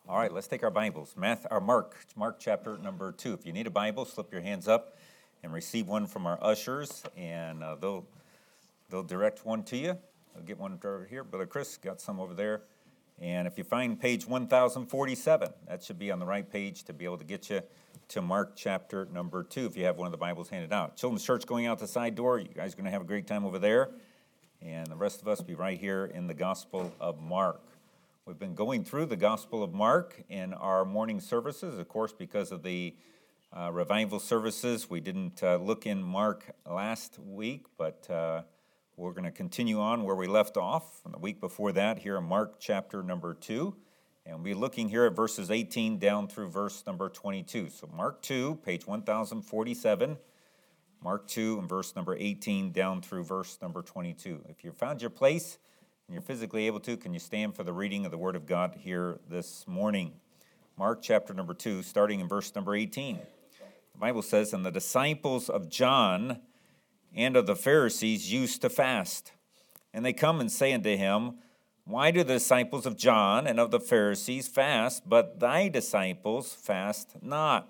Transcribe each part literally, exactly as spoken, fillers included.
All right, let's take our Bibles. Math, or Mark, Mark chapter number two. If you need a Bible, slip your hands up and receive one from our ushers, and uh, they'll they'll direct one to you. I'll get one over here. Brother Chris got some over there. And if you find page one thousand forty-seven, that should be on the right page to be able to get you to Mark chapter number two if you have one of the Bibles handed out. Children's Church going out the side door. You guys are going to have a great time over there. And the rest of us be right here in the Gospel of Mark. We've been going through the Gospel of Mark in our morning services, of course, because of the uh, revival services. We didn't uh, look in Mark last week, but uh, we're going to continue on where we left off from the week before that here in Mark chapter number two. And we'll be looking here at verses eighteen down through verse number twenty-two. So Mark two, page one thousand forty-seven. Mark two and verse number eighteen down through verse number twenty-two. If you found your place and you're physically able to, can you stand for the reading of the Word of God here this morning? Mark chapter number two, starting in verse number eighteen. The Bible says, "And the disciples of John and of the Pharisees used to fast. And they come and say unto him, Why do the disciples of John and of the Pharisees fast, but thy disciples fast not?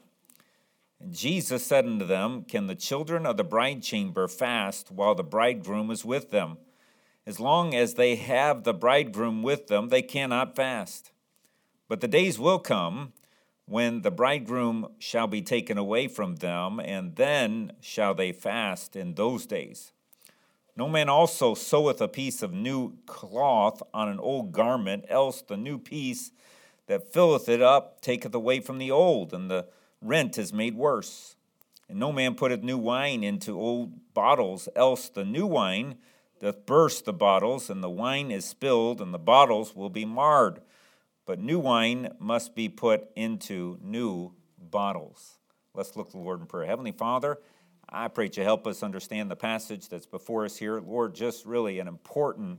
And Jesus said unto them, Can the children of the bride chamber fast while the bridegroom is with them? As long as they have the bridegroom with them, they cannot fast. But the days will come when the bridegroom shall be taken away from them, and then shall they fast in those days. No man also seweth a piece of new cloth on an old garment, else the new piece that filleth it up taketh away from the old, and the rent is made worse. And no man putteth new wine into old bottles, else the new wine doth burst the bottles, and the wine is spilled, and the bottles will be marred. But new wine must be put into new bottles." Let's look to the Lord in prayer. Heavenly Father, I pray that you help us understand the passage that's before us here. Lord, just really an important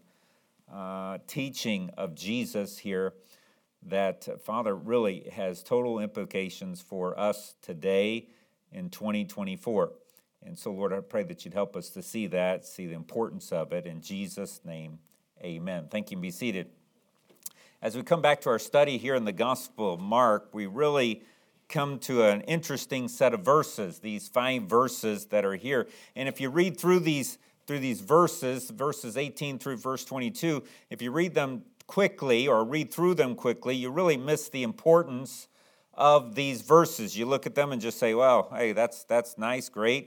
uh, teaching of Jesus here that, uh, Father, really has total implications for us today in twenty twenty-four. And so, Lord, I pray that you'd help us to see that, see the importance of it. In Jesus' name, amen. Thank you, and be seated. As we come back to our study here in the Gospel of Mark, we really come to an interesting set of verses, these five verses that are here. And if you read through these through these verses, verses eighteen through verse twenty-two, if you read them quickly or read through them quickly, you really miss the importance of these verses. You look at them and just say, well, hey, that's that's nice, great.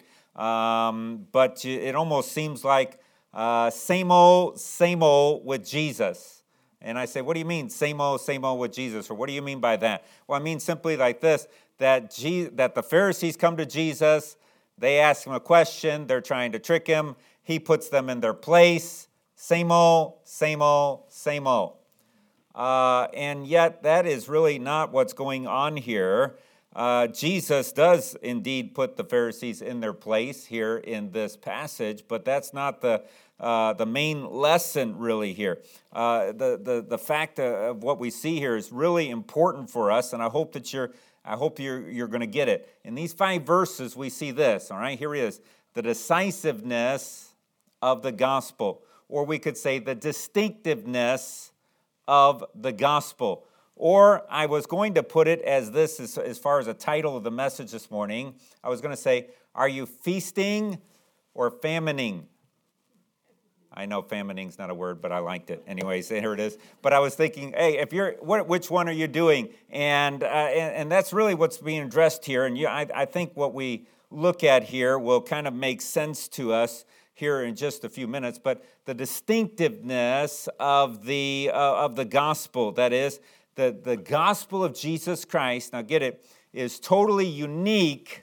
Um, but it almost seems like uh, same old, same old with Jesus. And I say, what do you mean, same old, same old with Jesus? Or what do you mean by that? Well, I mean simply like this, that Je- that the Pharisees come to Jesus, they ask him a question, they're trying to trick him, he puts them in their place, same old, same old, same old. Uh, and yet that is really not what's going on here. Uh, Jesus does indeed put the Pharisees in their place here in this passage, but that's not the uh, the main lesson really here. Uh, the, the the fact of what we see here is really important for us, and I hope that you're I hope you're you're going to get it. In these five verses, we see this. All right, here it is: the decisiveness of the gospel, or we could say the distinctiveness of the gospel. Or I was going to put it as this, as, as far as a title of the message this morning. I was going to say, are you feasting or famining? I know famining's not a word, but I liked it. Anyways, here it is. But I was thinking, hey, if you're, what, which one are you doing? And, uh, and and that's really what's being addressed here. And you, I, I think what we look at here will kind of make sense to us here in just a few minutes. But the distinctiveness of the uh, of the gospel, that is, The, the gospel of Jesus Christ, now get it, is totally unique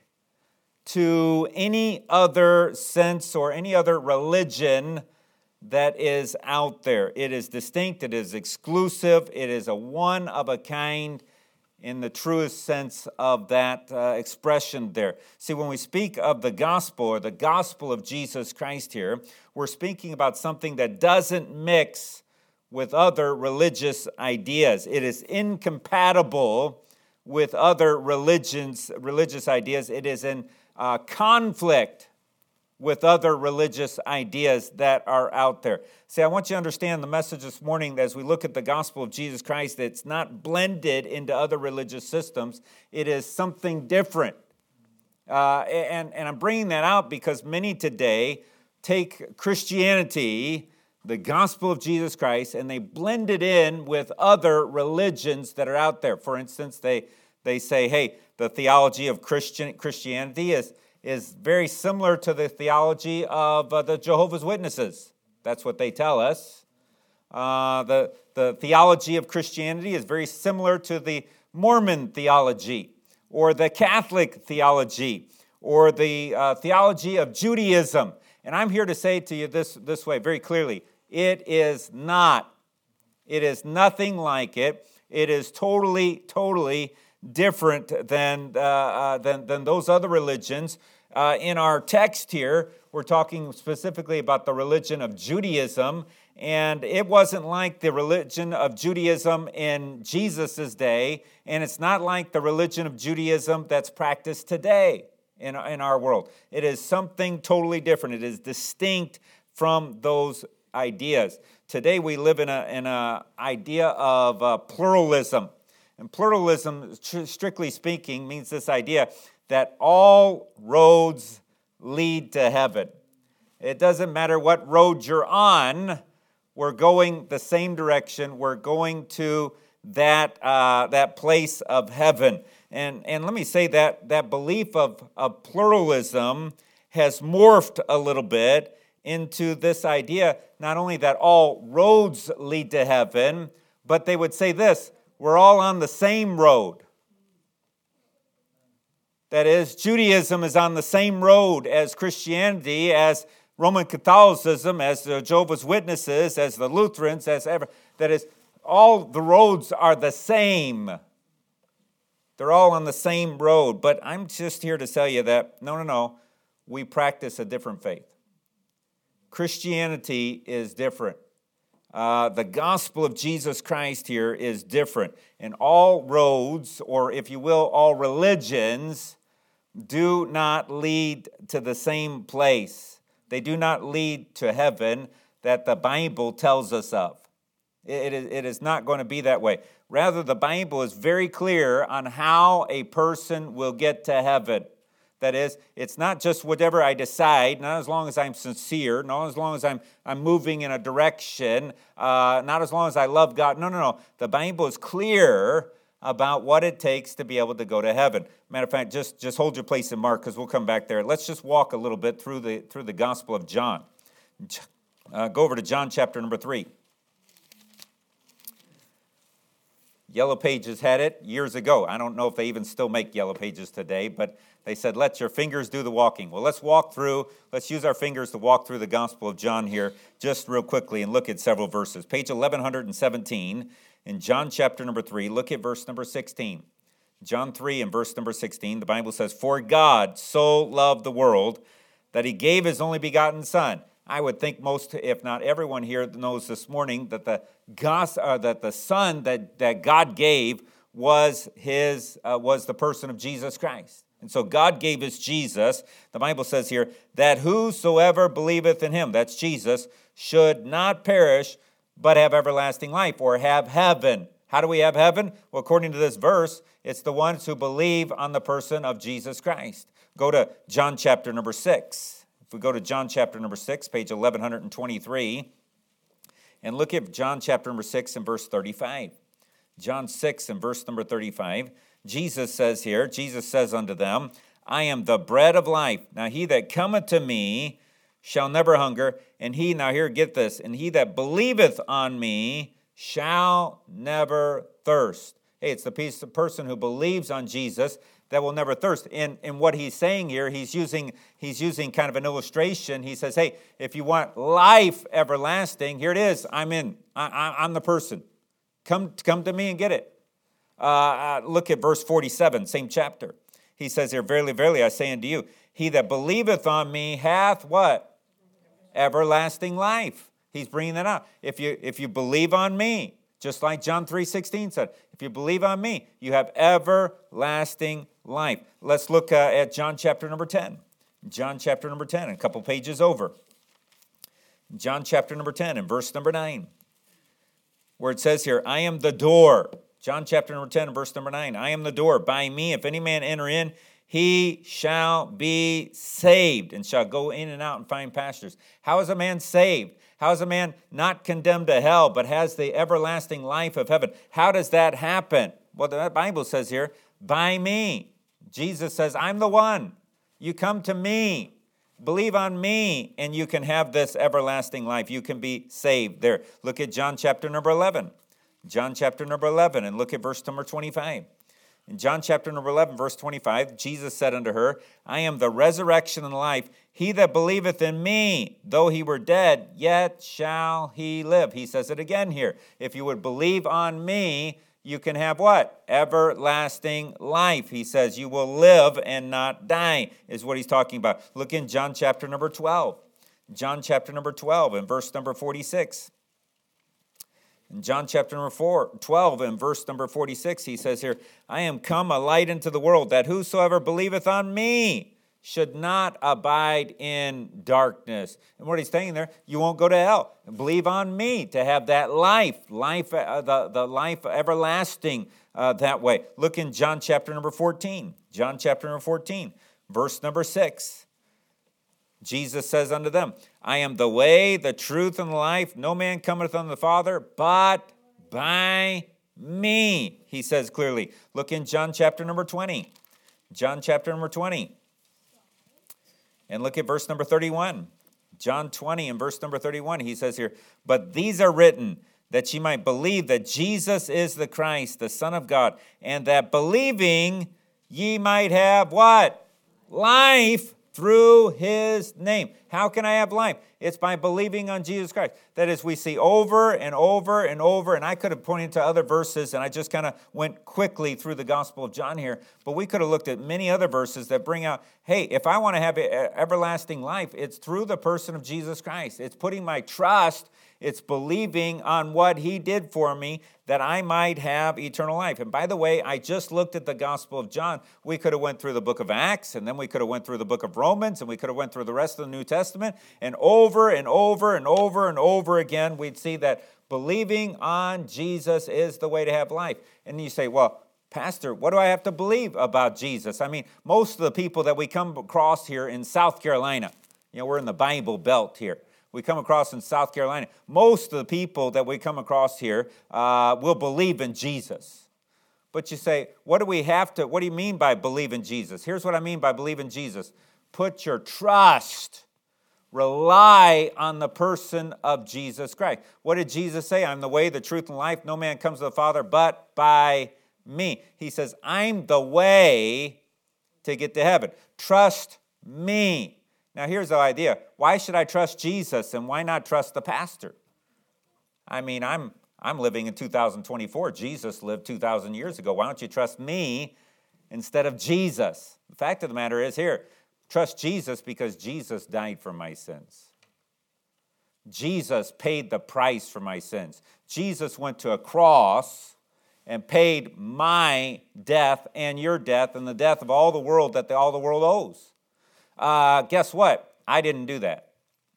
to any other sense or any other religion that is out there. It is distinct, it is exclusive, it is a one of a kind in the truest sense of that uh, expression there. See, when we speak of the gospel or the gospel of Jesus Christ here, we're speaking about something that doesn't mix with other religious ideas. It is incompatible with other religions, religious ideas. It is in uh, conflict with other religious ideas that are out there. See, I want you to understand the message this morning as we look at the gospel of Jesus Christ, that it's not blended into other religious systems. It is something different. Uh, and, and I'm bringing that out because many today take Christianity, the gospel of Jesus Christ, and they blend it in with other religions that are out there. For instance, they, they say, hey, the theology of Christian Christianity is is very similar to the theology of uh, the Jehovah's Witnesses. That's what they tell us. Uh, the, the theology of Christianity is very similar to the Mormon theology, or the Catholic theology, or the uh, theology of Judaism. And I'm here to say to you this, this way very clearly, it is not. It is nothing like it. It is totally, totally different than, uh, uh, than, than those other religions. Uh, in our text here, we're talking specifically about the religion of Judaism, and it wasn't like the religion of Judaism in Jesus' day, and it's not like the religion of Judaism that's practiced today in, in our world. It is something totally different. It is distinct from those ideas. Today we live in a in a idea of uh, pluralism. And pluralism, strictly speaking, means this idea that all roads lead to heaven. It doesn't matter what road you're on, we're going the same direction. We're going to that uh, that place of heaven. And, and let me say that that belief of, of pluralism has morphed a little bit into this idea, not only that all roads lead to heaven, but they would say this, we're all on the same road. That is, Judaism is on the same road as Christianity, as Roman Catholicism, as the Jehovah's Witnesses, as the Lutherans, as ever. That is, all the roads are the same. They're all on the same road. But I'm just here to tell you that, no, no, no, we practice a different faith. Christianity is different. Uh, the gospel of Jesus Christ here is different. And all roads, or if you will, all religions, do not lead to the same place. They do not lead to heaven that the Bible tells us of. It is, it is not going to be that way. Rather, the Bible is very clear on how a person will get to heaven. That is, it's not just whatever I decide, not as long as I'm sincere, not as long as I'm, I'm moving in a direction, uh, not as long as I love God. No, no, no. The Bible is clear about what it takes to be able to go to heaven. Matter of fact, just, just hold your place in Mark because we'll come back there. Let's just walk a little bit through the, through the Gospel of John. Uh, go over to John chapter number three. Yellow Pages had it years ago. I don't know if they even still make Yellow Pages today, but they said, let your fingers do the walking. Well, let's walk through, let's use our fingers to walk through the Gospel of John here just real quickly and look at several verses. Page eleven seventeen in John chapter number three, look at verse number sixteen. John three and verse number sixteen, the Bible says, for God so loved the world that he gave his only begotten Son. I would think most, if not everyone here knows this morning that the gos, uh, that the Son that, that God gave was his uh, was the person of Jesus Christ. And so God gave us Jesus. The Bible says here that whosoever believeth in him, that's Jesus, should not perish but have everlasting life, or have heaven. How do we have heaven? Well, according to this verse, it's the ones who believe on the person of Jesus Christ. Go to John chapter number six. If we go to John chapter number six, page eleven twenty-three, and look at John chapter number six and verse thirty-five. John six and verse number thirty-five, Jesus says here, Jesus says unto them, I am the bread of life. Now he that cometh to me shall never hunger, and he, now here, get this, and he that believeth on me shall never thirst. Hey, it's the piece of person who believes on Jesus that will never thirst. And, and what he's saying here, he's using, he's using kind of an illustration. He says, hey, if you want life everlasting, here it is. I'm in. I, I, I'm the person. Come, come to me and get it. Uh, uh, look at verse forty-seven, same chapter. He says here, verily, verily, I say unto you, he that believeth on me hath what? Everlasting life. He's bringing that out. If you, if you believe on me, just like John three sixteen said, if you believe on me, you have everlasting life. Let's look uh, at John chapter number ten. John chapter number ten, a couple pages over. John chapter number ten and verse number nine, where it says here, I am the door. John chapter number ten and verse number nine, I am the door. By me, if any man enter in, he shall be saved and shall go in and out and find pastures. How is a man saved? How is a man not condemned to hell, but has the everlasting life of heaven? How does that happen? Well, the Bible says here, by me. Jesus says, I'm the one. You come to me. Believe on me, and you can have this everlasting life. You can be saved. There, look at John chapter number eleven. John chapter number eleven, and look at verse number twenty-five. In John chapter number eleven, verse twenty-five, Jesus said unto her, I am the resurrection and life. He that believeth in me, though he were dead, yet shall he live. He says it again here. If you would believe on me, you can have what? Everlasting life. He says you will live and not die, is what he's talking about. Look in John chapter number twelve. John chapter number twelve and verse number forty-six. In John chapter number four, twelve and verse number forty-six, he says here, I am come a light into the world, that whosoever believeth on me should not abide in darkness. And what he's saying there, you won't go to hell. Believe on me to have that life, life, uh, the, the life everlasting uh, that way. Look in John chapter number fourteen. John chapter number fourteen, verse number six. Jesus says unto them, I am the way, the truth, and the life. No man cometh unto the Father but by me. He says clearly. Look in John chapter number twenty. John chapter number twenty. And look at verse number thirty-one. John twenty and verse number thirty-one. He says here, but these are written that ye might believe that Jesus is the Christ, the Son of God, and that believing ye might have what? Life through his name. How can I have life? It's by believing on Jesus Christ. That is, we see over and over and over, and I could have pointed to other verses, and I just kind of went quickly through the Gospel of John here, but we could have looked at many other verses that bring out, hey, if I want to have everlasting life, it's through the person of Jesus Christ. It's putting my trust, it's believing on what he did for me, that I might have eternal life. And by the way, I just looked at the Gospel of John. We could have went through the book of Acts, and then we could have went through the book of Romans, and we could have went through the rest of the New Testament, and over and over and over and over again, we'd see that believing on Jesus is the way to have life. And you say, well, Pastor, what do I have to believe about Jesus? I mean, most of the people that we come across here in South Carolina, you know, we're in the Bible Belt here. We come across in South Carolina. Most of the people that we come across here uh, will believe in Jesus. But you say, what do we have to, what do you mean by believe in Jesus? Here's what I mean by believe in Jesus. Put your trust, rely on the person of Jesus Christ. What did Jesus say? I'm the way, the truth, and life. No man comes to the Father but by me. He says, I'm the way to get to heaven. Trust me. Now, here's the idea. Why should I trust Jesus and why not trust the pastor? I mean, I'm I'm living in two thousand twenty-four. Jesus lived two thousand years ago. Why don't you trust me instead of Jesus? The fact of the matter is here, trust Jesus because Jesus died for my sins. Jesus paid the price for my sins. Jesus went to a cross and paid my death and your death and the death of all the world that the, all the world owes. Uh, guess what? I didn't do that.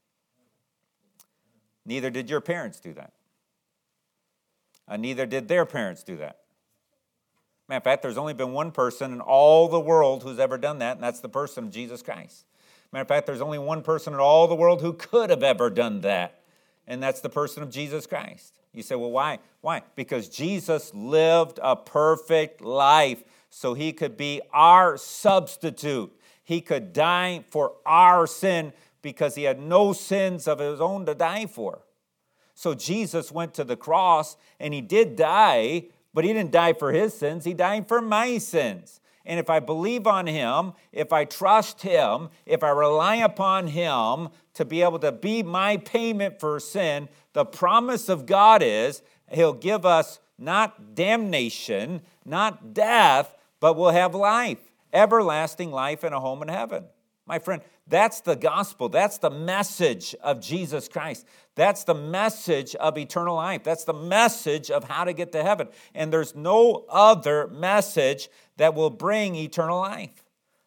Neither did your parents do that. Uh, neither did their parents do that. Matter of fact, there's only been one person in all the world who's ever done that, and that's the person of Jesus Christ. Matter of fact, there's only one person in all the world who could have ever done that, and that's the person of Jesus Christ. You say, well, why? Why? Because Jesus lived a perfect life so he could be our substitute. He could die for our sin because he had no sins of his own to die for. So Jesus went to the cross and he did die, but he didn't die for his sins. He died for my sins. And if I believe on him, if I trust him, if I rely upon him to be able to be my payment for sin, the promise of God is he'll give us not damnation, not death, but we'll have life. Everlasting life and a home in heaven. My friend, that's the gospel. That's the message of Jesus Christ. That's the message of eternal life. That's the message of how to get to heaven. And there's no other message that will bring eternal life.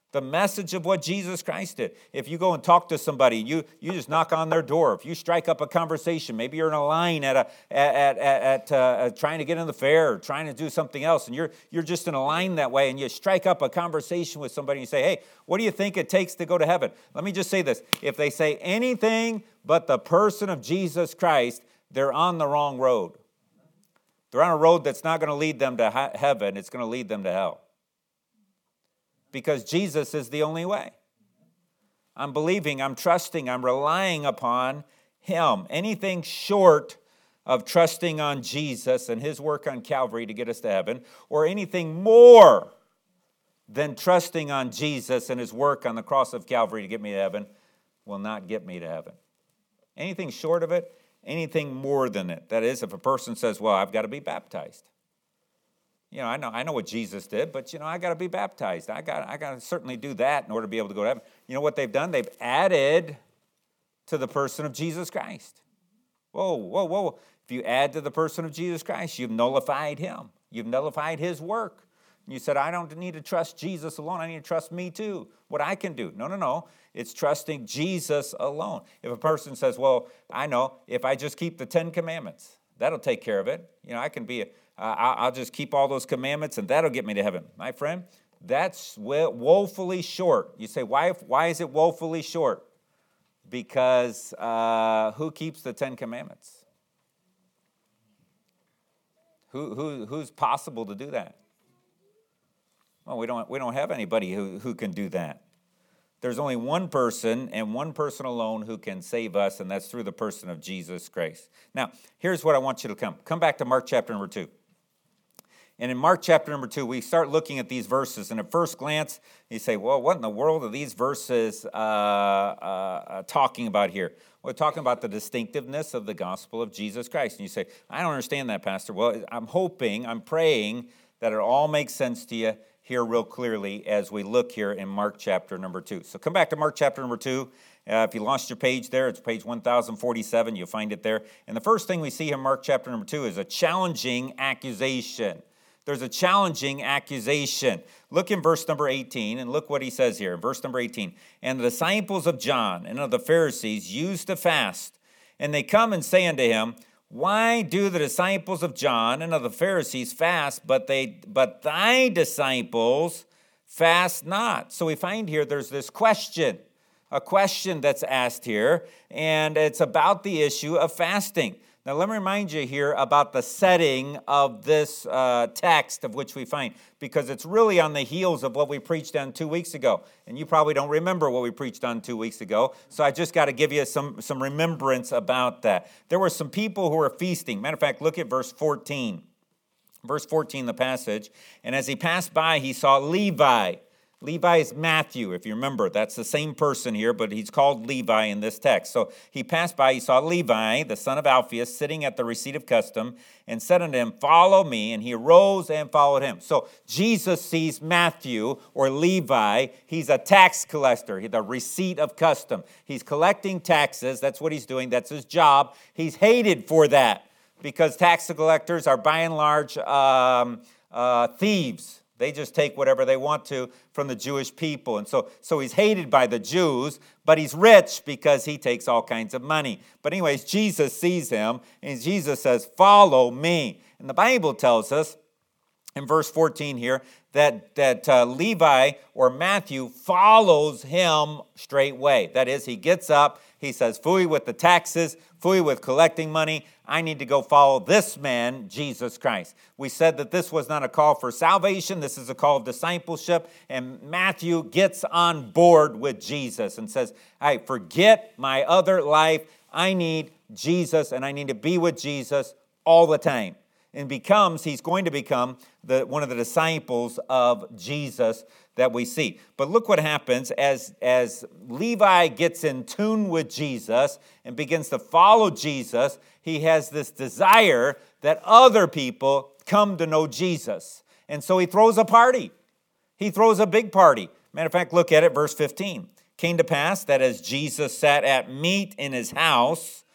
The message of what Jesus Christ did. If you go and talk to somebody, you, you just knock on their door. If you strike up a conversation, maybe you're in a line at a at at, at uh, trying to get in the fair, or trying to do something else, and you're you're just in a line that way, and you strike up a conversation with somebody, and you say, "Hey, what do you think it takes to go to heaven?" Let me just say this: if they say anything but the person of Jesus Christ, they're on the wrong road. They're on a road that's not going to lead them to he- heaven. It's going to lead them to hell. Because Jesus is the only way. I'm believing, I'm trusting, I'm relying upon Him. Anything short of trusting on Jesus and His work on Calvary to get us to heaven, or anything more than trusting on Jesus and His work on the cross of Calvary to get me to heaven, will not get me to heaven. Anything short of it, anything more than it. That is, if a person says, well, I've got to be baptized. You know, I know I know what Jesus did, but, you know, I got to be baptized. I got I got to certainly do that in order to be able to go to heaven. You know what they've done? They've added to the person of Jesus Christ. Whoa, whoa, whoa. If you add to the person of Jesus Christ, you've nullified Him. You've nullified His work. You said, I don't need to trust Jesus alone. I need to trust me too, what I can do. No, no, no. It's trusting Jesus alone. If a person says, well, I know, if I just keep the Ten Commandments, that'll take care of it. You know, I can be a Uh, I'll just keep all those commandments and that'll get me to heaven. My friend, that's woefully short. You say, why, why is it woefully short? Because uh, who keeps the Ten Commandments? Who, who, who's possible to do that? Well, we don't, we don't have anybody who, who can do that. There's only one person and one person alone who can save us, and that's through the person of Jesus Christ. Now, here's what I want you to come. Come back to Mark chapter number two. And in Mark chapter number two, we start looking at these verses. And at first glance, you say, well, what in the world are these verses uh, uh, talking about here? We're talking about the distinctiveness of the gospel of Jesus Christ. And you say, I don't understand that, Pastor. Well, I'm hoping, I'm praying that it all makes sense to you here real clearly as we look here in Mark chapter number two. So come back to Mark chapter number two. Uh, if you lost your page there, it's page one thousand forty-seven. You'll find it there. And the first thing we see in Mark chapter number two is a challenging accusation. There's a challenging accusation. Look in verse number eighteen, and look what he says here in verse number eighteen. And the disciples of John and of the Pharisees used to fast, and they come and say unto him, why do the disciples of John and of the Pharisees fast, but they but thy disciples fast not? So we find here there's this question, a question that's asked here, and it's about the issue of fasting. Now, let me remind you here about the setting of this uh, text of which we find, because it's really on the heels of what we preached on two weeks ago. And you probably don't remember what we preached on two weeks ago, so I just got to give you some, some remembrance about that. There were some people who were feasting. Matter of fact, look at verse fourteen. Verse fourteen, the passage. And as he passed by, he saw Levi. Levi is Matthew, if you remember. That's the same person here, but he's called Levi in this text. So he passed by, he saw Levi, the son of Alphaeus, sitting at the receipt of custom, and said unto him, follow me. And he arose and followed him. So Jesus sees Matthew, or Levi. He's a tax collector, the receipt of custom. He's collecting taxes. That's what he's doing. That's his job. He's hated for that, because tax collectors are by and large um, uh, thieves. They just take whatever they want to from the Jewish people. And so, so he's hated by the Jews, but he's rich because he takes all kinds of money. But anyways, Jesus sees him, and Jesus says, follow me. And the Bible tells us in verse fourteen here that, that uh, Levi, or Matthew, follows him straightway. That is, he gets up, he says, phooey with the taxes, phooey with collecting money. I need to go follow this man, Jesus Christ. We said that this was not a call for salvation. This is a call of discipleship. And Matthew gets on board with Jesus and says, hey, forget my other life. I need Jesus, and I need to be with Jesus all the time. And becomes, he's going to become the, one of the disciples of Jesus that we see. But look what happens as, as Levi gets in tune with Jesus and begins to follow Jesus. He has this desire that other people come to know Jesus. And so he throws a party. He throws a big party. Matter of fact, look at it, verse fifteen. Came to pass that as Jesus sat at meat in his house,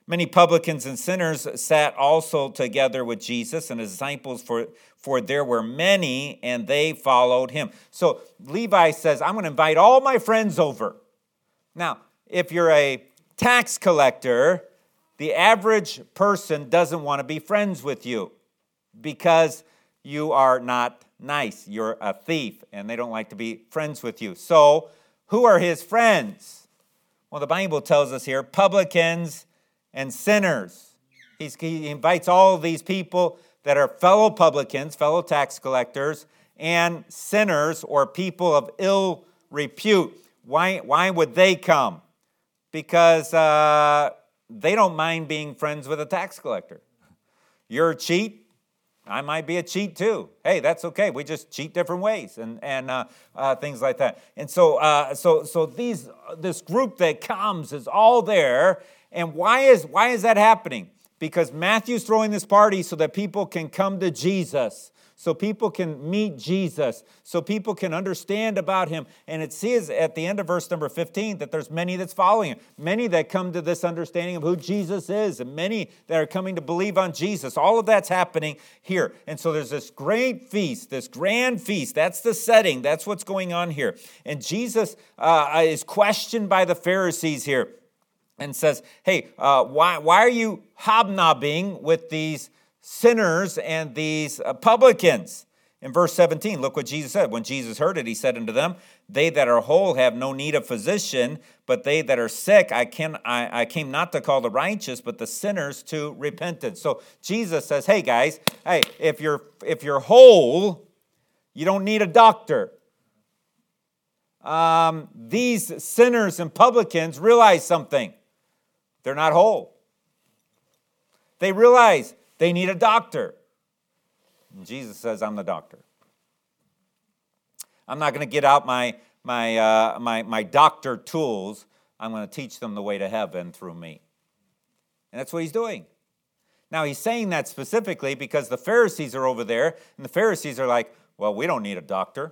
Many publicans and sinners sat also together with Jesus and his disciples, for, for there were many, and they followed him. So Levi says, I'm going to invite all my friends over. Now, if you're a tax collector, the average person doesn't want to be friends with you because you are not nice. You're a thief, and they don't like to be friends with you. So, who are his friends? Well, the Bible tells us here, publicans and sinners. He's, he invites all of these people that are fellow publicans, fellow tax collectors, and sinners or people of ill repute. Why, why would they come? Because uh, they don't mind being friends with a tax collector. You're a cheat. I might be a cheat too. Hey, that's okay. We just cheat different ways and and uh, uh, things like that. And so uh, so so these this group that comes is all there. And why is why is that happening? Because Matthew's throwing this party so that people can come to Jesus, so people can meet Jesus, so people can understand about him. And it says at the end of verse number fifteen that there's many that's following him, many that come to this understanding of who Jesus is, and many that are coming to believe on Jesus. All of that's happening here. And so there's this great feast, this grand feast. That's the setting. That's what's going on here. And Jesus uh, is questioned by the Pharisees here and says, hey, uh, why, why are you hobnobbing with these sinners and these uh, publicans? In verse seventeen, look what Jesus said. When Jesus heard it, he said unto them, they that are whole have no need of physician, but they that are sick, I, can, I, I came not to call the righteous, but the sinners to repentance. So Jesus says, hey guys, hey, if you're, if you're whole, you don't need a doctor. Um, these sinners and publicans realize something. They're not whole. They realize they need a doctor. And Jesus says, I'm the doctor. I'm not going to get out my, my, uh, my, my doctor tools. I'm going to teach them the way to heaven through me. And that's what he's doing. Now, he's saying that specifically because the Pharisees are over there, and the Pharisees are like, well, we don't need a doctor.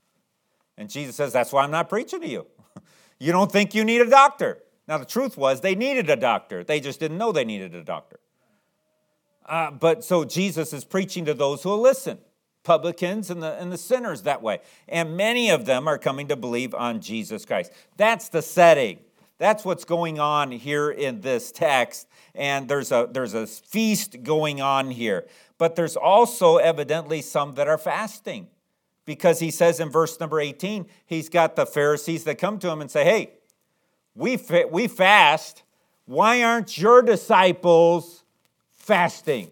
And Jesus says, that's why I'm not preaching to you. You don't think you need a doctor. Now, the truth was they needed a doctor. They just didn't know they needed a doctor. Uh, but so Jesus is preaching to those who will listen, publicans and the, and the sinners that way. And many of them are coming to believe on Jesus Christ. That's the setting. That's what's going on here in this text. And there's a, there's a feast going on here. But there's also evidently some that are fasting. Because he says in verse number eighteen, he's got the Pharisees that come to him and say, hey, we, fa- we fast. Why aren't your disciples fasting?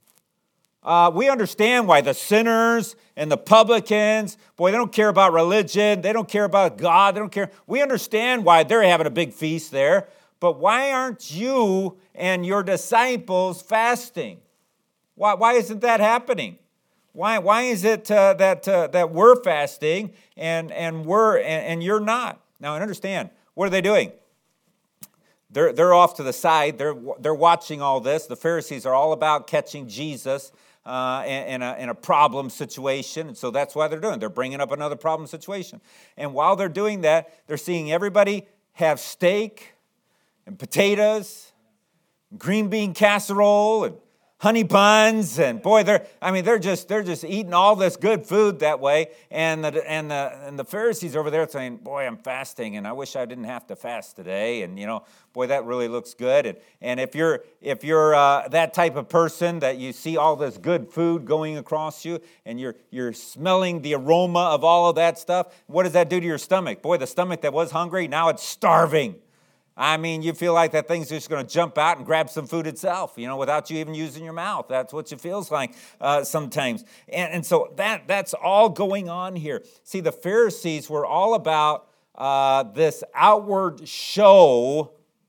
Uh, we understand why the sinners and the publicans, boy, they don't care about religion. They don't care about God. They don't care. We understand why they're having a big feast there. But why aren't you and your disciples fasting? Why, why isn't that happening? Why, why is it uh, that, uh, that we're fasting and, and, we're, and, and you're not? Now, understand, what are they doing? They're, they're off to the side. They're, they're watching all this. The Pharisees are all about catching Jesus uh, in, in, a, in a problem situation. And so that's why they're doing it. They're bringing up another problem situation. And while they're doing that, they're seeing everybody have steak and potatoes, and green bean casserole, and honey buns, and boy, they're, I mean, they're just, they're just eating all this good food that way. And the, and the, and the Pharisees over there saying, boy, I'm fasting, and I wish I didn't have to fast today. And, you know, boy, that really looks good. And, and if you're, if you're uh, that type of person that you see all this good food going across you, and you're, you're smelling the aroma of all of that stuff, what does that do to your stomach? Boy, the stomach that was hungry, now it's starving. I mean, you feel like that thing's just going to jump out and grab some food itself, you know, without you even using your mouth. That's what it feels like uh, sometimes. And, and so that that's all going on here. See, the Pharisees were all about uh, this outward show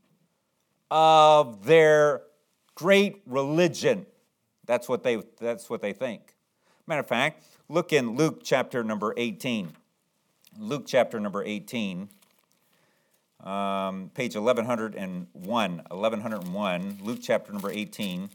of their great religion. That's what they, that's what they think. Matter of fact, look in Luke chapter number eighteen. Luke chapter number eighteen. Um, page eleven oh one, eleven oh one, Luke chapter number eighteen,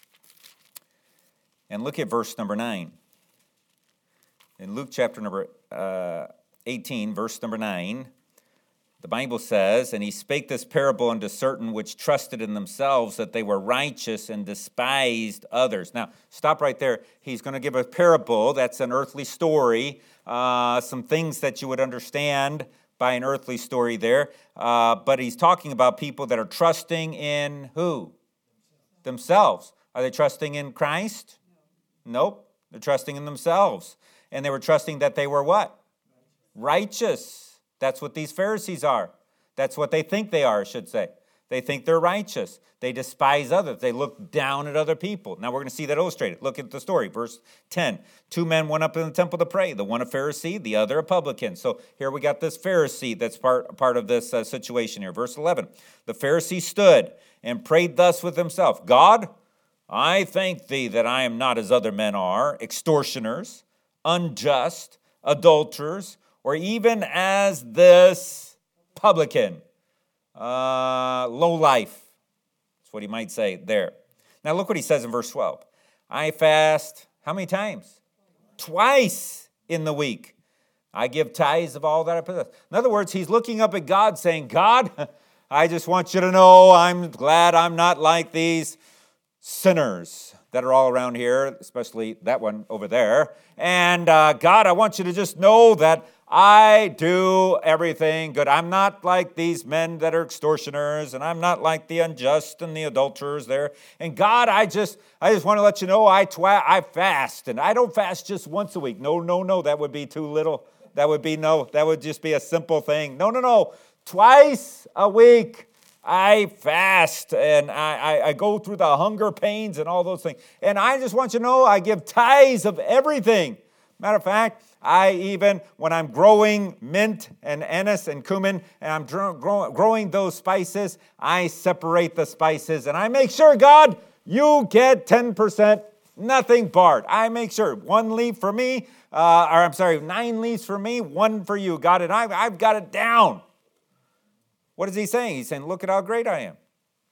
and look at verse number nine. In Luke chapter number uh, eighteen, verse number nine, The Bible says, and he spake this parable unto certain which trusted in themselves that they were righteous and despised others. Now, stop right there. He's going to give a parable. That's an earthly story. Uh, some things that you would understand by an earthly story there. Uh, but he's talking about people that are trusting in who? Themselves. Are they trusting in Christ? Nope. They're trusting in themselves. And they were trusting that they were what? Righteous. That's what these Pharisees are. That's what they think they are, I should say. They think they're righteous. They despise others. They look down at other people. Now we're going to see that illustrated. Look at the story, verse ten. Two men went up in the temple to pray, the one a Pharisee, the other a publican. So here we got this Pharisee that's part, part of this uh, situation here. Verse eleven. The Pharisee stood and prayed thus with himself, God, I thank thee that I am not as other men are, extortioners, unjust, adulterers, or even as this publican. Uh, low life. That's what he might say there. Now look what he says in verse twelve. I fast how many times? Twice in the week. I give tithes of all that I possess. In other words, he's looking up at God saying, God, I just want you to know I'm glad I'm not like these sinners that are all around here, especially that one over there. And uh, God, I want you to just know that I do everything good. I'm not like these men that are extortioners, and I'm not like the unjust and the adulterers there. And God, I just I just want to let you know I twa- I fast, and I don't fast just once a week. No, no, no, that would be too little. That would be no, that would just be a simple thing. No, no, no. Twice a week I fast, and I, I, I go through the hunger pains and all those things. And I just want you to know I give tithes of everything. Matter of fact, I even, when I'm growing mint and anise and cumin, and I'm grow, grow, growing those spices, I separate the spices, and I make sure, God, you get ten percent, nothing barred. I make sure, one leaf for me, uh, or I'm sorry, nine leaves for me, one for you, God, and I, I've got it down. What is he saying? He's saying, look at how great I am.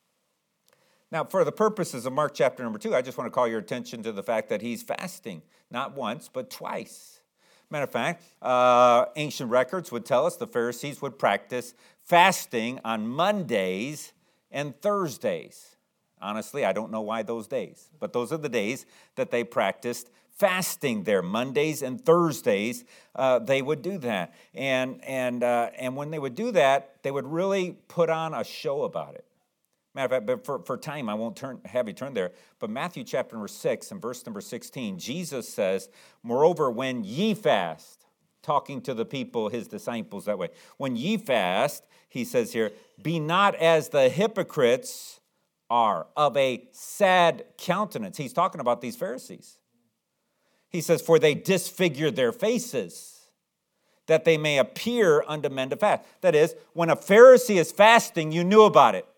Now, for the purposes of Mark chapter number two, I just want to call your attention to the fact that he's fasting, not once, but twice. Matter of fact, uh, ancient records would tell us the Pharisees would practice fasting on Mondays and Thursdays. Honestly, I don't know why those days, but those are the days that they practiced fasting there. Mondays and Thursdays, uh, they would do that. And, and, uh, and when they would do that, they would really put on a show about it. Matter of fact, but for, for time, I won't turn, have you turn there. But Matthew chapter number six and verse number sixteen, Jesus says, moreover, when ye fast, talking to the people, his disciples that way, when ye fast, he says here, be not as the hypocrites are, of a sad countenance. He's talking about these Pharisees. He says, for they disfigure their faces, that they may appear unto men to fast. That is, when a Pharisee is fasting, you knew about it.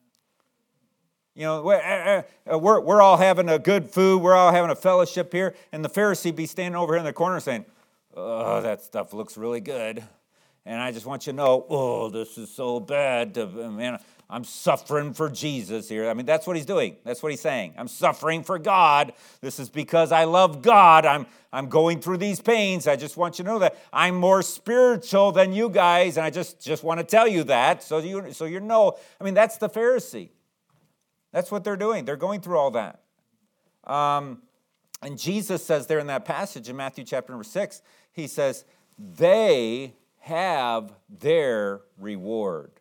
You know, we're, we're, we're all having a good food. We're all having a fellowship here. And the Pharisee be standing over here in the corner saying, oh, that stuff looks really good. And I just want you to know, oh, this is so bad. To, man, I'm suffering for Jesus here. I mean, that's what he's doing. That's what he's saying. I'm suffering for God. This is because I love God. I'm, I'm going through these pains. I just want you to know that I'm more spiritual than you guys. And I just, just want to tell you that so you, so you know. I mean, that's the Pharisee. That's what they're doing. They're going through all that. Um, and Jesus says there in that passage in Matthew chapter number six, he says, they have their reward.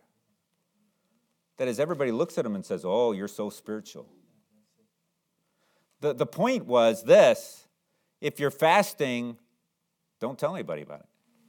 That is, everybody looks at him and says, oh, you're so spiritual. The, the point was this, if you're fasting, don't tell anybody about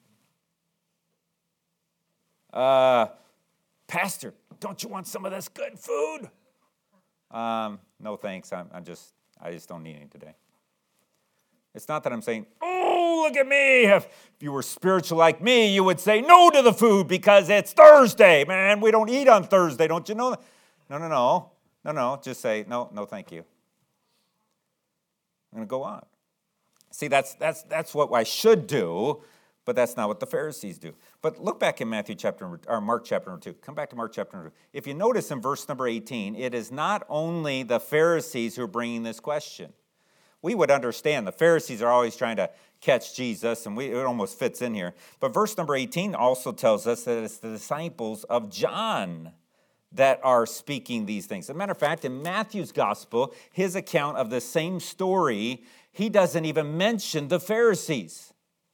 it. Uh, Pastor, don't you want some of this good food? Um, no, thanks. I'm, I'm just, I just don't need any today. It's not that I'm saying, oh, look at me. If, if you were spiritual like me, you would say no to the food because it's Thursday. Man, we don't eat on Thursday. Don't you know that? No, no, no. No, no. Just say, no, no, thank you. I'm going to go on. See, that's, that's, that's what I should do, but that's not what the Pharisees do. But look back in Matthew chapter, or Mark chapter number two. Come back to Mark chapter number two. If you notice in verse number eighteen, it is not only the Pharisees who are bringing this question. we would understand. The Pharisees are always trying to catch Jesus, and we, it almost fits in here. But verse number eighteen also tells us that it's the disciples of John that are speaking these things. As a matter of fact, in Matthew's gospel, his account of the same story, he doesn't even mention the Pharisees.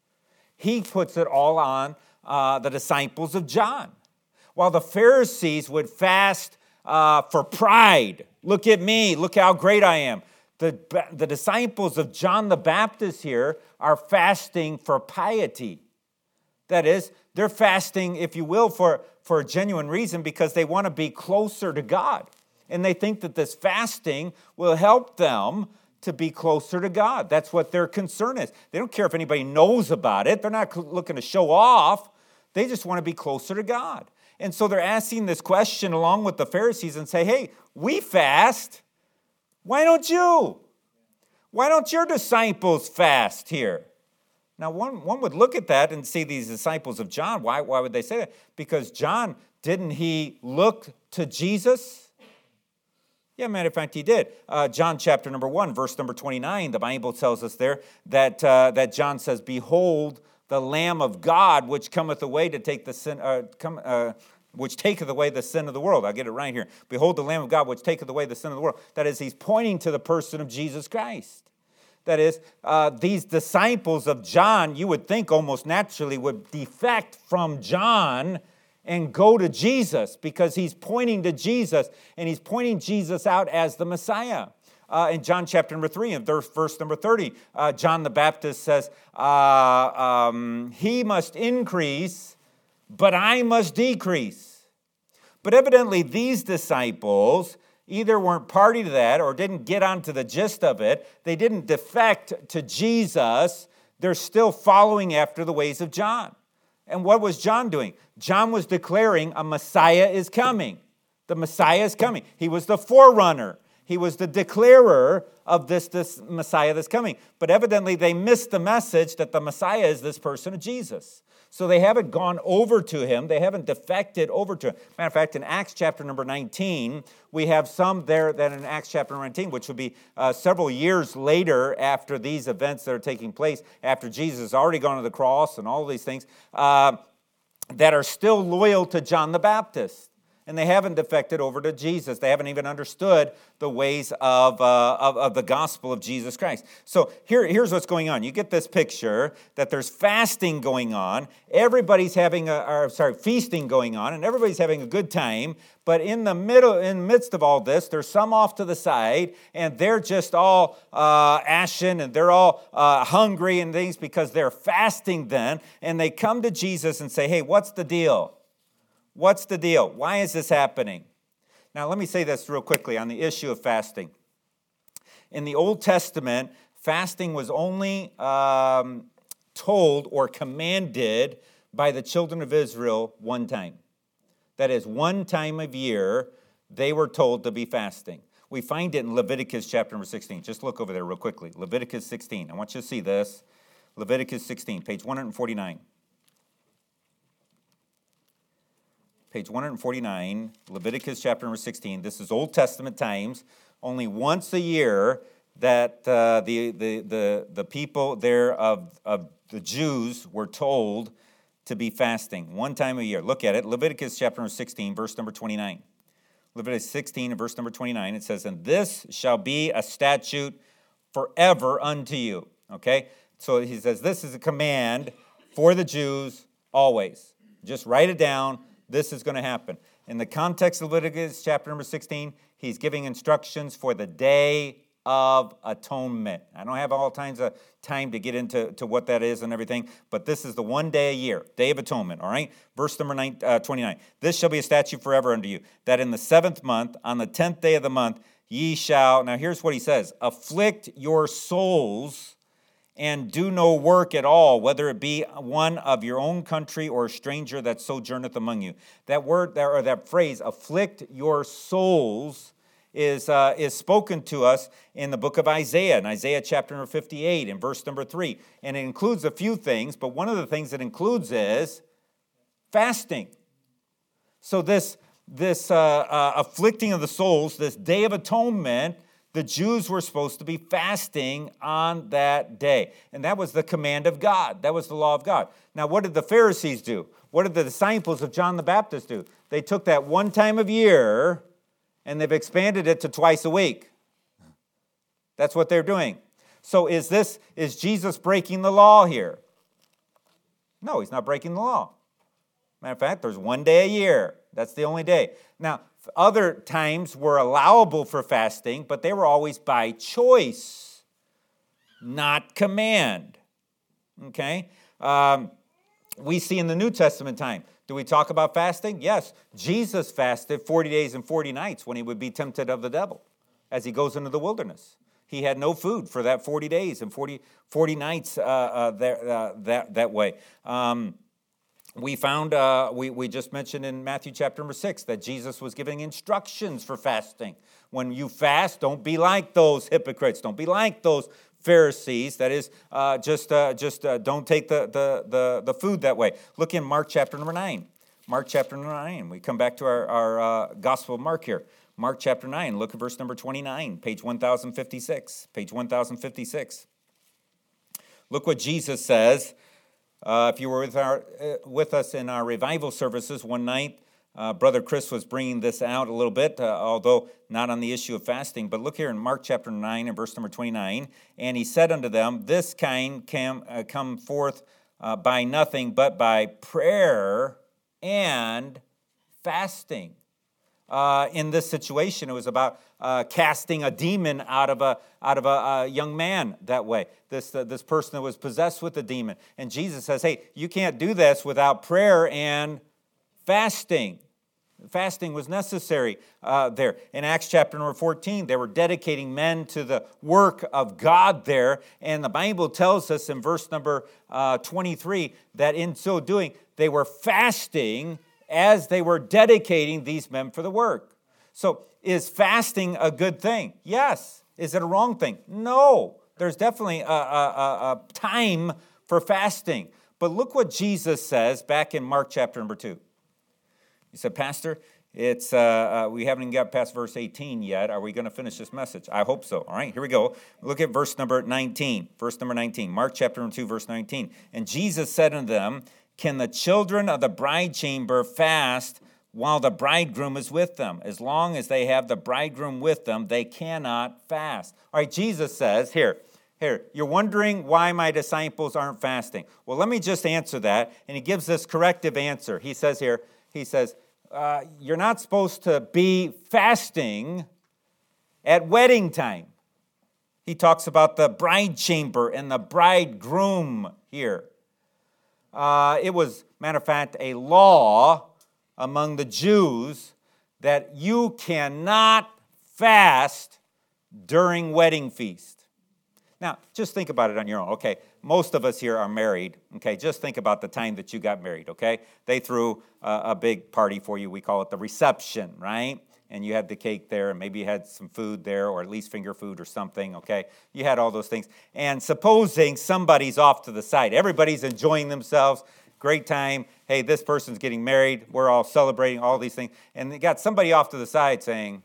He puts it all on uh, the disciples of John. While the Pharisees would fast uh, for pride. Look at me, look how great I am. The, the disciples of John the Baptist here are fasting for piety. That is, they're fasting, if you will, for, for a genuine reason because they want to be closer to God. And they think that this fasting will help them to be closer to God. That's what their concern is. They don't care if anybody knows about it. They're not looking to show off. They just want to be closer to God. And so they're asking this question along with the Pharisees and say, hey, we fast. Why don't you? Why don't your disciples fast here? Now, one, one would look at that and see these disciples of John. Why, why would they say that? Because John, didn't he look to Jesus? Yeah, matter of fact, he did. Uh, John chapter number one, verse number twenty-nine, the Bible tells us there that, uh, that John says, behold, the Lamb of God, which cometh away to take the sin, uh, come, uh, which taketh away the sin of the world. I'll get it right here. Behold, the Lamb of God, which taketh away the sin of the world. That is, he's pointing to the person of Jesus Christ. That is, uh, these disciples of John, you would think almost naturally would defect from John and go to Jesus because he's pointing to Jesus and he's pointing Jesus out as the Messiah. Uh, in John chapter number three, in verse number thirty, uh, John the Baptist says, uh, um, he must increase, but I must decrease. But evidently these disciples either weren't party to that or didn't get onto the gist of it. They didn't defect to Jesus. They're still following after the ways of John. And what was John doing? John was declaring a Messiah is coming. The Messiah is coming. He was the forerunner. He was the declarer of this, this Messiah that's coming. But evidently they missed the message that the Messiah is this person of Jesus. So they haven't gone over to him. They haven't defected over to him. Matter of fact, in Acts chapter number nineteen, we have some there that in Acts chapter nineteen, which would be uh, several years later after these events that are taking place, after Jesus has already gone to the cross and all these things, uh, that are still loyal to John the Baptist. And they haven't defected over to Jesus. They haven't even understood the ways of, uh, of, of the gospel of Jesus Christ. So here, here's what's going on. You get this picture that there's fasting going on. Everybody's having a, or sorry, feasting going on, and everybody's having a good time. But in the middle, in the midst of all this, there's some off to the side, and they're just all uh, ashen, and they're all uh, hungry and things because they're fasting then. And they come to Jesus and say, hey, what's the deal? What's the deal? Why is this happening? Now, let me say this real quickly on the issue of fasting. In the Old Testament, fasting was only um, told or commanded by the children of Israel one time. That is, one time of year, they were told to be fasting. We find it in Leviticus chapter number sixteen. Just look over there real quickly. Leviticus sixteen. I want you to see this. Leviticus sixteen, page one forty-nine. Page one forty-nine, Leviticus chapter number sixteen. This is Old Testament times. Only once a year that uh, the, the, the, the people there of, of the Jews were told to be fasting. One time a year. Look at it. Leviticus chapter number sixteen, verse number twenty-nine. Leviticus sixteen and verse number twenty-nine. It says, and this shall be a statute forever unto you. Okay? So he says this is a command for the Jews always. Just write it down. This is going to happen. In the context of Leviticus chapter number sixteen, he's giving instructions for the Day of Atonement. I don't have all kinds of time to get into to what that is and everything, but this is the one day a year, Day of Atonement, all right? Verse number nine, uh, twenty-nine. This shall be a statute forever unto you, that in the seventh month, on the tenth day of the month, ye shall, now here's what he says, afflict your souls and do no work at all, whether it be one of your own country or a stranger that sojourneth among you. That word, or that phrase, afflict your souls, is, uh, is spoken to us in the book of Isaiah, in Isaiah chapter number fifty-eight, in verse number three. And it includes a few things, but one of the things it includes is fasting. So this, this uh, uh, afflicting of the souls, this Day of Atonement, The Jews were supposed to be fasting on that day. And that was the command of God. That was the law of God. Now, what did the Pharisees do? What did the disciples of John the Baptist do? They took that one time of year and they've expanded it to twice a week. That's what they're doing. So is this, is Jesus breaking the law here? No, he's not breaking the law. Matter of fact, there's one day a year. That's the only day. Now, other times were allowable for fasting, but they were always by choice, not command. Okay? Um, we see in the New Testament time, do we talk about fasting? Yes. Jesus fasted forty days and forty nights when he would be tempted of the devil as he goes into the wilderness. He had no food for that forty days and forty, forty nights uh, uh, there, uh, that, that way. Um, we found, uh, we, we just mentioned in Matthew chapter number six that Jesus was giving instructions for fasting. When you fast, don't be like those hypocrites. Don't be like those Pharisees. That is, uh, just uh, just uh, don't take the, the, the, the food that way. Look in Mark chapter number nine. Mark chapter number nine. We come back to our, our uh, Gospel of Mark here. Mark chapter nine, look at verse number twenty-nine, page one thousand fifty-six. Page one thousand fifty-six. Look what Jesus says. Uh, if you were with, our, uh, with us in our revival services one night, uh, Brother Chris was bringing this out a little bit, uh, although not on the issue of fasting. But look here in Mark chapter nine and verse number twenty-nine. And he said unto them, this kind can uh, come forth uh, by nothing but by prayer and fasting. Uh, in this situation, it was about uh, casting a demon out of a out of a, a young man that way. This uh, this person that was possessed with a demon, and Jesus says, "Hey, you can't do this without prayer and fasting." Fasting was necessary uh, there. In Acts chapter number fourteen, they were dedicating men to the work of God there, and the Bible tells us in verse number uh, twenty-three that in so doing, they were fasting as they were dedicating these men for the work. So is fasting a good thing? Yes. Is it a wrong thing? No. There's definitely a, a, a, a time for fasting. But look what Jesus says back in Mark chapter number two. He said, Pastor, it's uh, uh, we haven't even got past verse eighteen yet. Are we going to finish this message? I hope so. All right, here we go. Look at verse number nineteen. Verse number nineteen. Mark chapter number two, verse nineteen. And Jesus said unto them, can the children of the bride chamber fast while the bridegroom is with them? As long as they have the bridegroom with them, they cannot fast. All right, Jesus says, here, here, you're wondering why my disciples aren't fasting. Well, let me just answer that. And he gives this corrective answer. He says here, he says, uh, you're not supposed to be fasting at wedding time. He talks about the bride chamber and the bridegroom here. Uh, it was, matter of fact, a law among the Jews that you cannot fast during wedding feast. Now, just think about it on your own, okay? Most of us here are married, okay? Just think about the time that you got married, okay? They threw a, a big party for you. We call it the reception, right? And you had the cake there, and maybe you had some food there, or at least finger food or something, okay? You had all those things. And supposing somebody's off to the side, everybody's enjoying themselves, great time. Hey, this person's getting married. We're all celebrating all these things. And they got somebody off to the side saying,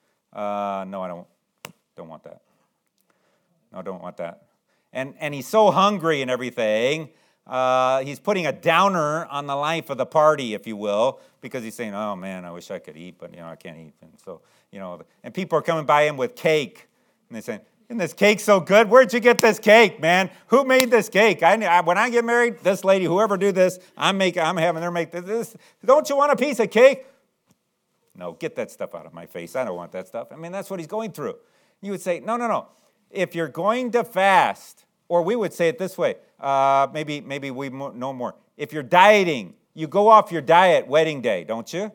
uh, no, I don't, don't want that. No, I don't want that. And, and he's so hungry and everything, Uh, he's putting a downer on the life of the party, if you will, because he's saying, oh, man, I wish I could eat, but, you know, I can't eat. And so, you know, and people are coming by him with cake, and they're saying, isn't this cake so good? Where'd you get this cake, man? Who made this cake? I, I when I get married, this lady, whoever do this, I'm making, I'm having her make this, this. Don't you want a piece of cake? No, get that stuff out of my face. I don't want that stuff. I mean, that's what he's going through. You would say, no, no, no. If you're going to fast, or we would say it this way, uh, maybe maybe we know more. If you're dieting, you go off your diet wedding day, don't you?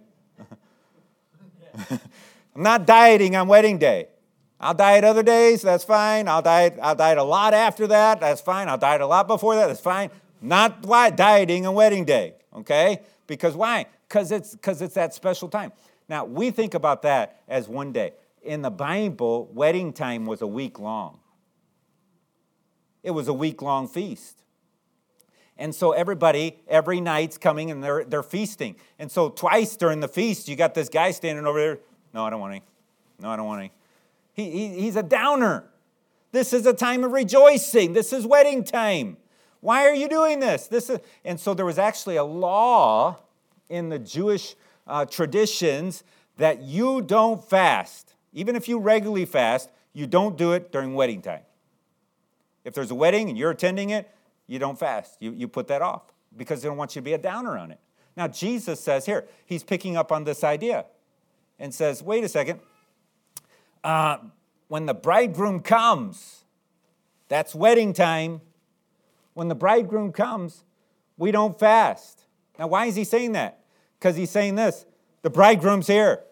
I'm not dieting on wedding day. I'll diet other days, that's fine. I'll diet, I'll diet a lot after that, that's fine. I'll diet a lot before that, that's fine. Not why dieting on wedding day, okay? Because why? Because it's, because it's that special time. Now, we think about that as one day. In the Bible, wedding time was a week long. It was a week-long feast. And so everybody, every night's coming and they're, they're feasting. And so twice during the feast, you got this guy standing over there. No, I don't want any. No, I don't want any. He, he, he's a downer. This is a time of rejoicing. This is wedding time. Why are you doing this? This is, and so there was actually a law in the Jewish uh, traditions that you don't fast. Even if you regularly fast, you don't do it during wedding time. If there's a wedding and you're attending it, you don't fast. You, you put that off because they don't want you to be a downer on it. Now, Jesus says here, he's picking up on this idea and says, wait a second. Uh, when the bridegroom comes, that's wedding time. When the bridegroom comes, we don't fast. Now, why is he saying that? Because he's saying this, the bridegroom's here.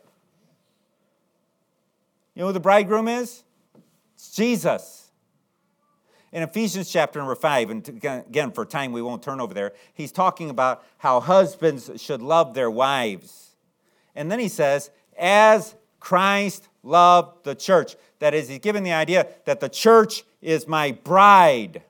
You know who the bridegroom is? It's Jesus. In Ephesians chapter number five, and again, for time we won't turn over there, he's talking about how husbands should love their wives. And then he says, as Christ loved the church. That is, he's given the idea that the church is my bride.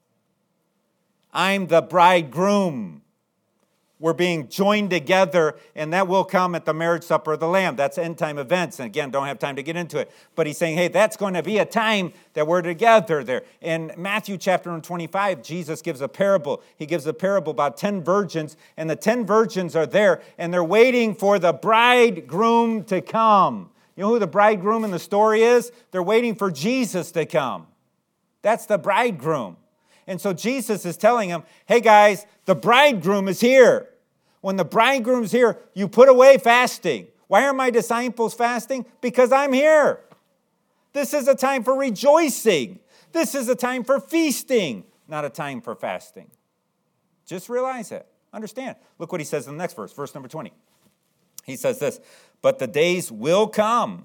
I'm the bridegroom. We're being joined together, and that will come at the marriage supper of the Lamb. That's end-time events, and again, don't have time to get into it. But he's saying, hey, that's going to be a time that we're together there. In Matthew chapter twenty-five, Jesus gives a parable. He gives a parable about ten virgins, and the ten virgins are there, and they're waiting for the bridegroom to come. You know who the bridegroom in the story is? They're waiting for Jesus to come. That's the bridegroom. And so Jesus is telling them, hey guys, the bridegroom is here. When the bridegroom's here, you put away fasting. Why are my disciples fasting? Because I'm here. This is a time for rejoicing. This is a time for feasting, not a time for fasting. Just realize it. Understand. Look what he says in the next verse, verse number twenty. He says this, but the days will come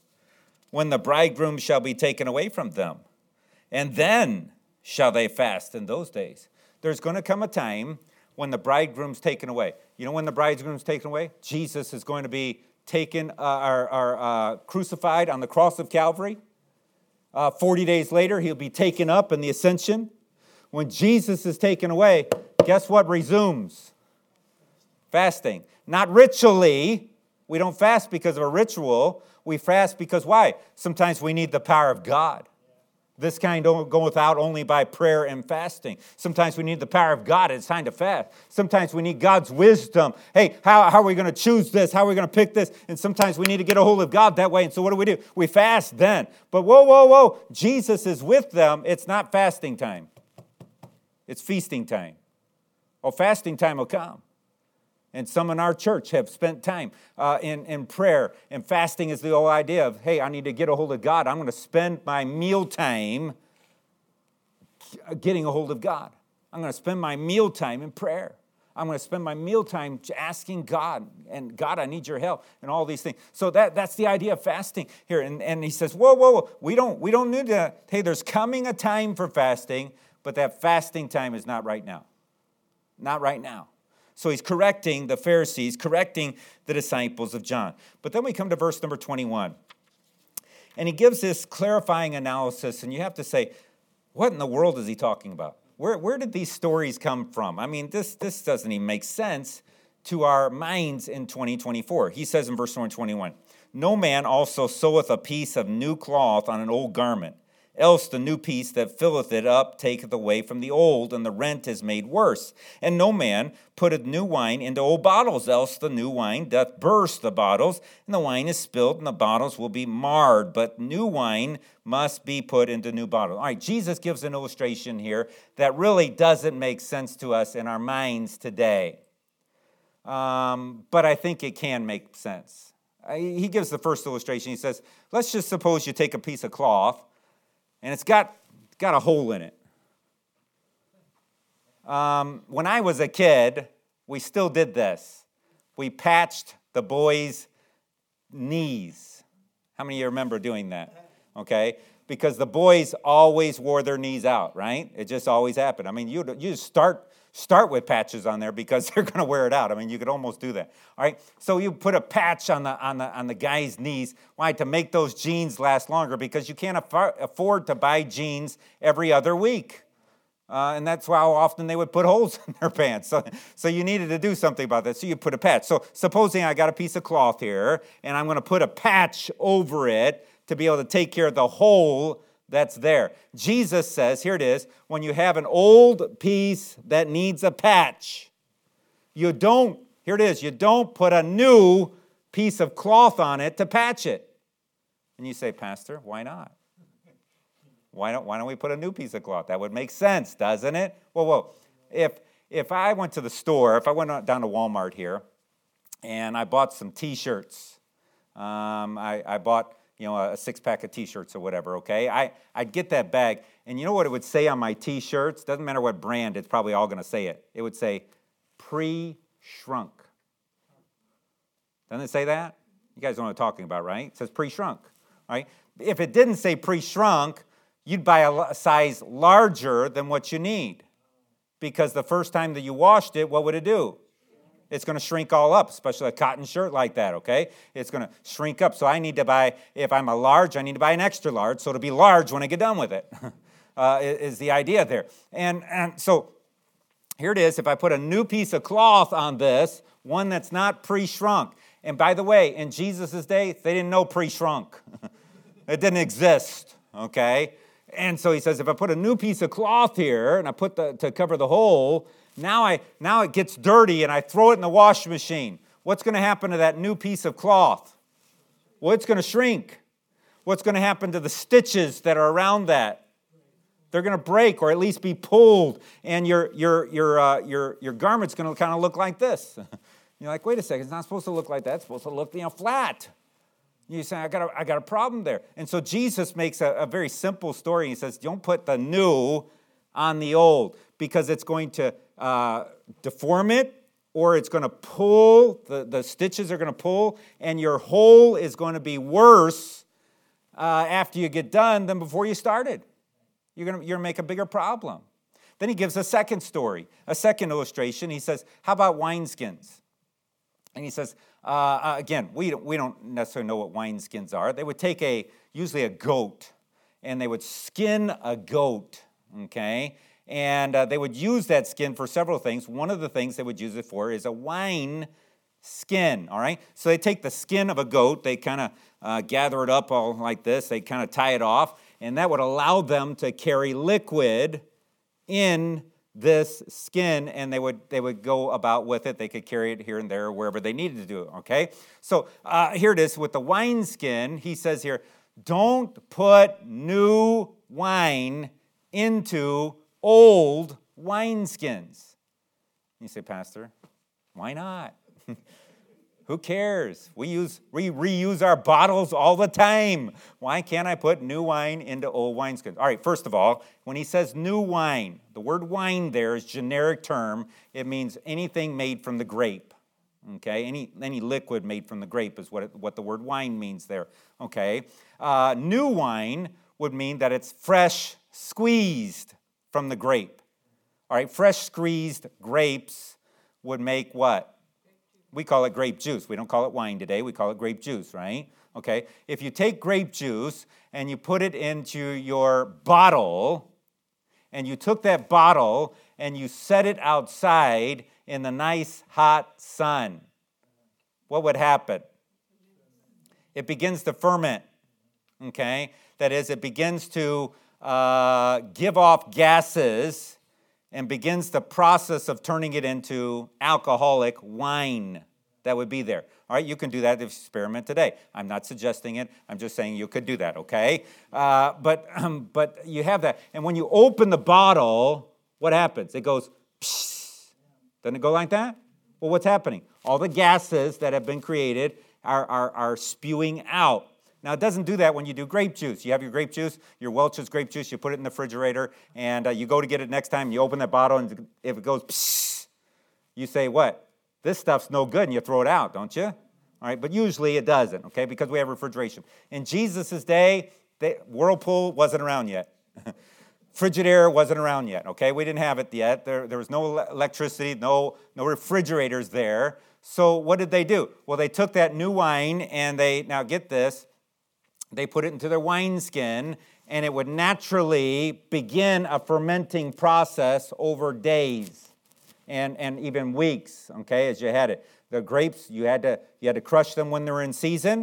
when the bridegroom shall be taken away from them, and then shall they fast in those days. There's going to come a time when the bridegroom's taken away. You know when the bridegroom's taken away? Jesus is going to be taken, uh, or, or uh, crucified on the cross of Calvary. Uh, Forty days later, he'll be taken up in the ascension. When Jesus is taken away, guess what resumes? Fasting. Not ritually. We don't fast because of a ritual. We fast because why? Sometimes we need the power of God. This kind don't go without only by prayer and fasting. Sometimes we need the power of God. It's time to fast. Sometimes we need God's wisdom. Hey, how, how are we going to choose this? How are we going to pick this? And sometimes we need to get a hold of God that way. And so what do we do? We fast then. But whoa, whoa, whoa. Jesus is with them. It's not fasting time. It's feasting time. Oh, fasting time will come. And some in our church have spent time uh, in, in prayer. And fasting is the whole idea of, hey, I need to get a hold of God. I'm going to spend my meal time getting a hold of God. I'm going to spend my meal time in prayer. I'm going to spend my meal time asking God, and God, I need your help, and all these things. So that, that's the idea of fasting here. And, and he says, whoa, whoa, whoa, we don't, we don't need to, hey, there's coming a time for fasting, but that fasting time is not right now. Not right now. So he's correcting the Pharisees, correcting the disciples of John. But then we come to verse number twenty-one. And he gives this clarifying analysis, and you have to say, what in the world is he talking about? Where, where did these stories come from? I mean, this, this doesn't even make sense to our minds in twenty twenty-four. He says in verse number twenty-one, no man also seweth a piece of new cloth on an old garment. Else the new piece that filleth it up taketh away from the old, and the rent is made worse. And no man putteth new wine into old bottles, else the new wine doth burst the bottles, and the wine is spilled, and the bottles will be marred. But new wine must be put into new bottles. All right, Jesus gives an illustration here that really doesn't make sense to us in our minds today. Um, but I think it can make sense. He gives the first illustration. He says, let's just suppose you take a piece of cloth, and it's got, got a hole in it. Um, when I was a kid, we still did this. We patched the boys' knees. How many of you remember doing that? Okay? Because the boys always wore their knees out, right? It just always happened. I mean, you, you just start, start with patches on there because they're going to wear it out. I mean, you could almost do that. All right? So you put a patch on the, on the, on the guy's knees. Why? To make those jeans last longer, because you can't afford, afford to buy jeans every other week. Uh, and that's how often they would put holes in their pants. So, so you needed to do something about that. So you put a patch. So supposing I got a piece of cloth here, and I'm going to put a patch over it to be able to take care of the hole that's there. Jesus says, here it is, when you have an old piece that needs a patch, you don't, here it is, you don't put a new piece of cloth on it to patch it. And you say, Pastor, why not? Why don't, why don't we put a new piece of cloth? That would make sense, doesn't it? Well, well, if, if I went to the store, if I went down to Walmart here, and I bought some T-shirts, um, I, I bought, you know, a six-pack of T-shirts or whatever, okay? I, I'd get that bag, and you know what it would say on my T-shirts? Doesn't matter what brand, it's probably all going to say it. It would say, pre-shrunk. Doesn't it say that? You guys know what I'm talking about, right? It says pre-shrunk, right? If it didn't say pre-shrunk, you'd buy a size larger than what you need. Because the first time that you washed it, what would it do? It's going to shrink all up, especially a cotton shirt like that, okay? It's going to shrink up. So I need to buy, if I'm a large, I need to buy an extra large, so it'll be large when I get done with it, uh, is the idea there. And, and so here it is. If I put a new piece of cloth on this, one that's not pre-shrunk. And by the way, in Jesus' day, they didn't know pre-shrunk. It didn't exist, okay? And so he says, if I put a new piece of cloth here and I put the to cover the hole, now I now it gets dirty and I throw it in the washing machine. What's going to happen to that new piece of cloth? Well, it's going to shrink. What's going to happen to the stitches that are around that? They're going to break or at least be pulled, and your your your uh, your your garment's going to kind of look like this. You're like, wait a second, it's not supposed to look like that. It's supposed to look, you know, flat. You say, I got a, I got a problem there. And so Jesus makes a, a very simple story. He says, don't put the new on the old because it's going to uh, deform it or it's going to pull, the, the stitches are going to pull, and your hole is going to be worse uh, after you get done than before you started. You're going to, you're going to make a bigger problem. Then he gives a second story, a second illustration. He says, how about wineskins? And he says, uh, again, we don't, we don't necessarily know what wineskins are. They would take a, usually a goat, and they would skin a goat, okay? And uh, they would use that skin for several things. One of the things they would use it for is a wine skin, all right? So they take the skin of a goat, they kind of uh, gather it up all like this, they kind of tie it off, and that would allow them to carry liquid in this skin, and they would they would go about with it. They could carry it here and there, wherever they needed to do it, okay? So uh, here it is with the wine skin. He says here, don't put new wine into old wineskins. You say, Pastor, why not? Who cares? We use we reuse our bottles all the time. Why can't I put new wine into old wineskins? All right, first of all, when he says new wine, the word wine there is a generic term. It means anything made from the grape. Okay, any any liquid made from the grape is what it, what the word wine means there. Okay, uh, new wine would mean that it's fresh squeezed from the grape. All right, fresh squeezed grapes would make what? We call it grape juice. We don't call it wine today. We call it grape juice, right? Okay. If you take grape juice and you put it into your bottle, and you took that bottle and you set it outside in the nice hot sun, what would happen? It begins to ferment, okay? That is, it begins to uh, give off gases and begins the process of turning it into alcoholic wine that would be there. All right, you can do that experiment today. I'm not suggesting it. I'm just saying you could do that, okay? Uh, but um, but you have that. And when you open the bottle, what happens? It goes, psh. Doesn't it go like that? Well, what's happening? All the gases that have been created are, are, are spewing out. Now, it doesn't do that when you do grape juice. You have your grape juice, your Welch's grape juice, you put it in the refrigerator, and uh, you go to get it next time, you open that bottle, and if it goes, psh, you say, what? This stuff's no good, and you throw it out, don't you? All right, but usually it doesn't, okay, because we have refrigeration. In Jesus' day, they, Whirlpool wasn't around yet. Frigidaire wasn't around yet, okay? We didn't have it yet. There, there was no electricity, no, no refrigerators there. So what did they do? Well, they took that new wine, and they, now get this, they put it into their wineskin, and it would naturally begin a fermenting process over days and, and even weeks, okay, as you had it. The grapes, you had to you had to crush them when they were in season,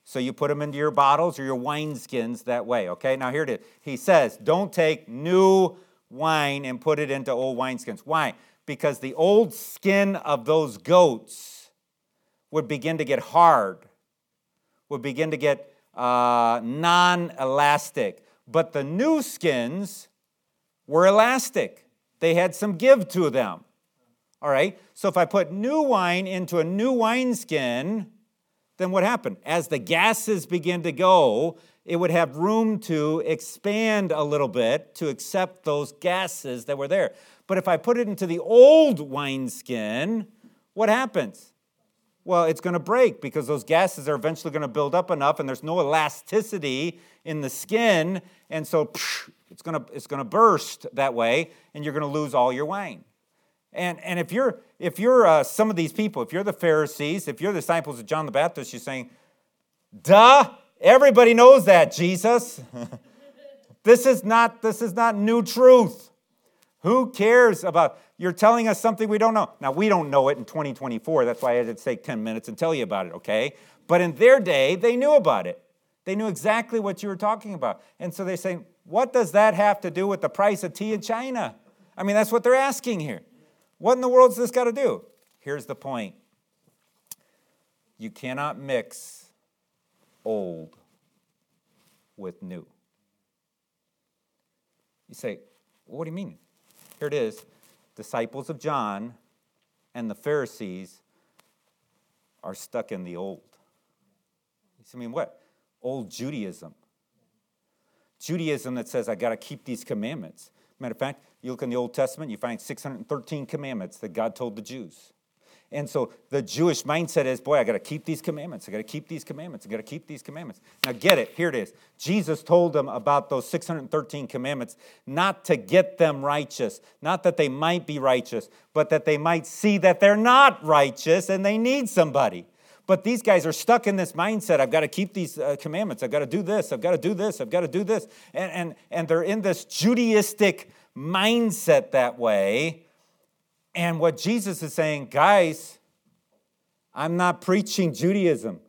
So you put them into your bottles or your wineskins that way, okay? Now here it is. He says, don't take new wine and put it into old wineskins. Why? Because the old skin of those goats would begin to get hard, would begin to get uh, non-elastic. But the new skins were elastic. They had some give to them. All right? So if I put new wine into a new wineskin, then what happened? As the gases begin to go, it would have room to expand a little bit to accept those gases that were there. But if I put it into the old wineskin, what happens? Well, it's going to break because those gases are eventually going to build up enough and there's no elasticity in the skin. And so psh, it's going to, it's going to burst that way and you're going to lose all your wine. And, and if you're, if you're uh, some of these people, if you're the Pharisees, if you're the disciples of John the Baptist, you're saying, duh, everybody knows that, Jesus. This is not, this is not new truth. Who cares about, you're telling us something we don't know. Now, we don't know it in twenty twenty-four. That's why I had to take ten minutes and tell you about it, okay? But in their day, they knew about it. They knew exactly what you were talking about. And so they're saying, what does that have to do with the price of tea in China? I mean, that's what they're asking here. What in the world does this got to do? Here's the point. You cannot mix old with new. You say, well, what do you mean? Here it is. Disciples of John and the Pharisees are stuck in the old. I mean, what? Old Judaism. Judaism that says, I got to keep these commandments. Matter of fact, you look in the Old Testament, you find six hundred thirteen commandments that God told the Jews. And so the Jewish mindset is, boy, I got to keep these commandments. I got to keep these commandments. I got to keep these commandments. Now get it. Here it is. Jesus told them about those six hundred thirteen commandments, not to get them righteous, not that they might be righteous, but that they might see that they're not righteous and they need somebody. But these guys are stuck in this mindset. I've got to keep these uh, commandments. I've got to do this. I've got to do this. I've got to do this. And, and, and they're in this Judaistic mindset that way. And what Jesus is saying, guys, I'm not preaching Judaism.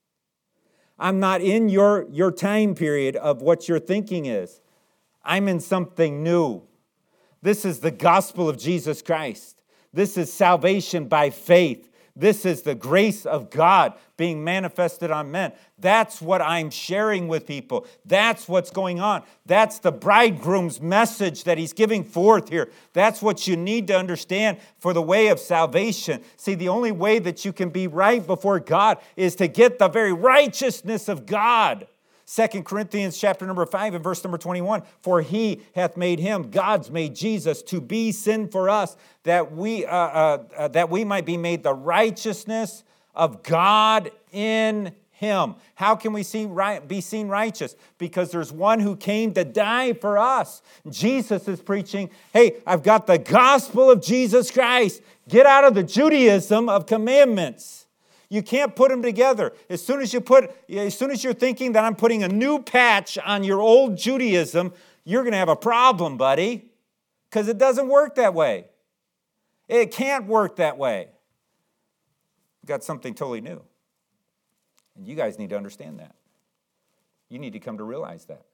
I'm not in your, your time period of what your thinking is. I'm in something new. This is the gospel of Jesus Christ. This is salvation by faith. This is the grace of God being manifested on men. That's what I'm sharing with people. That's what's going on. That's the bridegroom's message that he's giving forth here. That's what you need to understand for the way of salvation. See, the only way that you can be right before God is to get the very righteousness of God. Second Corinthians chapter number five and verse number twenty-one, for he hath made him, God's made Jesus, to be sin for us, that we, uh, uh, uh, that we might be made the righteousness of God in him. How can we see right, be seen righteous? Because there's one who came to die for us. Jesus is preaching, hey, I've got the gospel of Jesus Christ. Get out of the Judaism of commandments. You can't put them together. As soon as you put, as soon as you're thinking that I'm putting a new patch on your old Judaism, you're going to have a problem, buddy, because it doesn't work that way. It can't work that way. We've got something totally new. And you guys need to understand that. You need to come to realize that.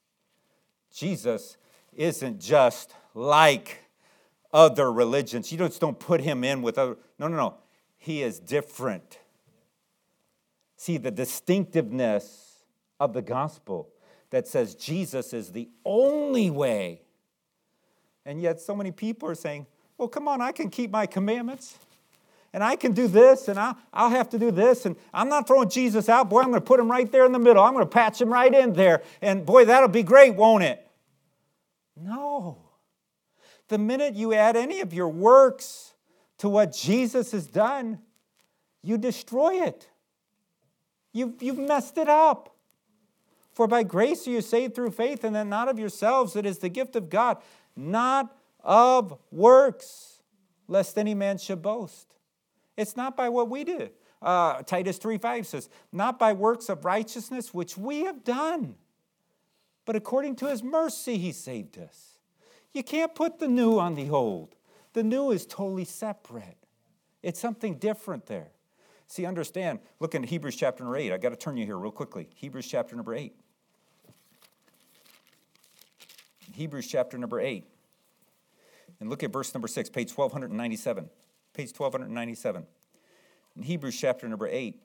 Jesus isn't just like other religions. You just don't put him in with other, no, no, no. He is different. See, the distinctiveness of the gospel that says Jesus is the only way. And yet so many people are saying, well, come on, I can keep my commandments. And I can do this, and I'll, I'll have to do this. And I'm not throwing Jesus out. Boy, I'm going to put him right there in the middle. I'm going to patch him right in there. And boy, that'll be great, won't it? No. The minute you add any of your works to what Jesus has done, you destroy it. You've, you've messed it up. For by grace are you saved through faith, and then not of yourselves. It is the gift of God, not of works, lest any man should boast. It's not by what we do. Uh, Titus three five says, not by works of righteousness which we have done, but according to his mercy he saved us. You can't put the new on the old. The new is totally separate. It's something different there. See, understand, look in Hebrews chapter number eight. I got to turn you here real quickly. Hebrews chapter number eight. Hebrews chapter number eight. And look at verse number six, page twelve ninety-seven. Page twelve ninety-seven. In Hebrews chapter number eight.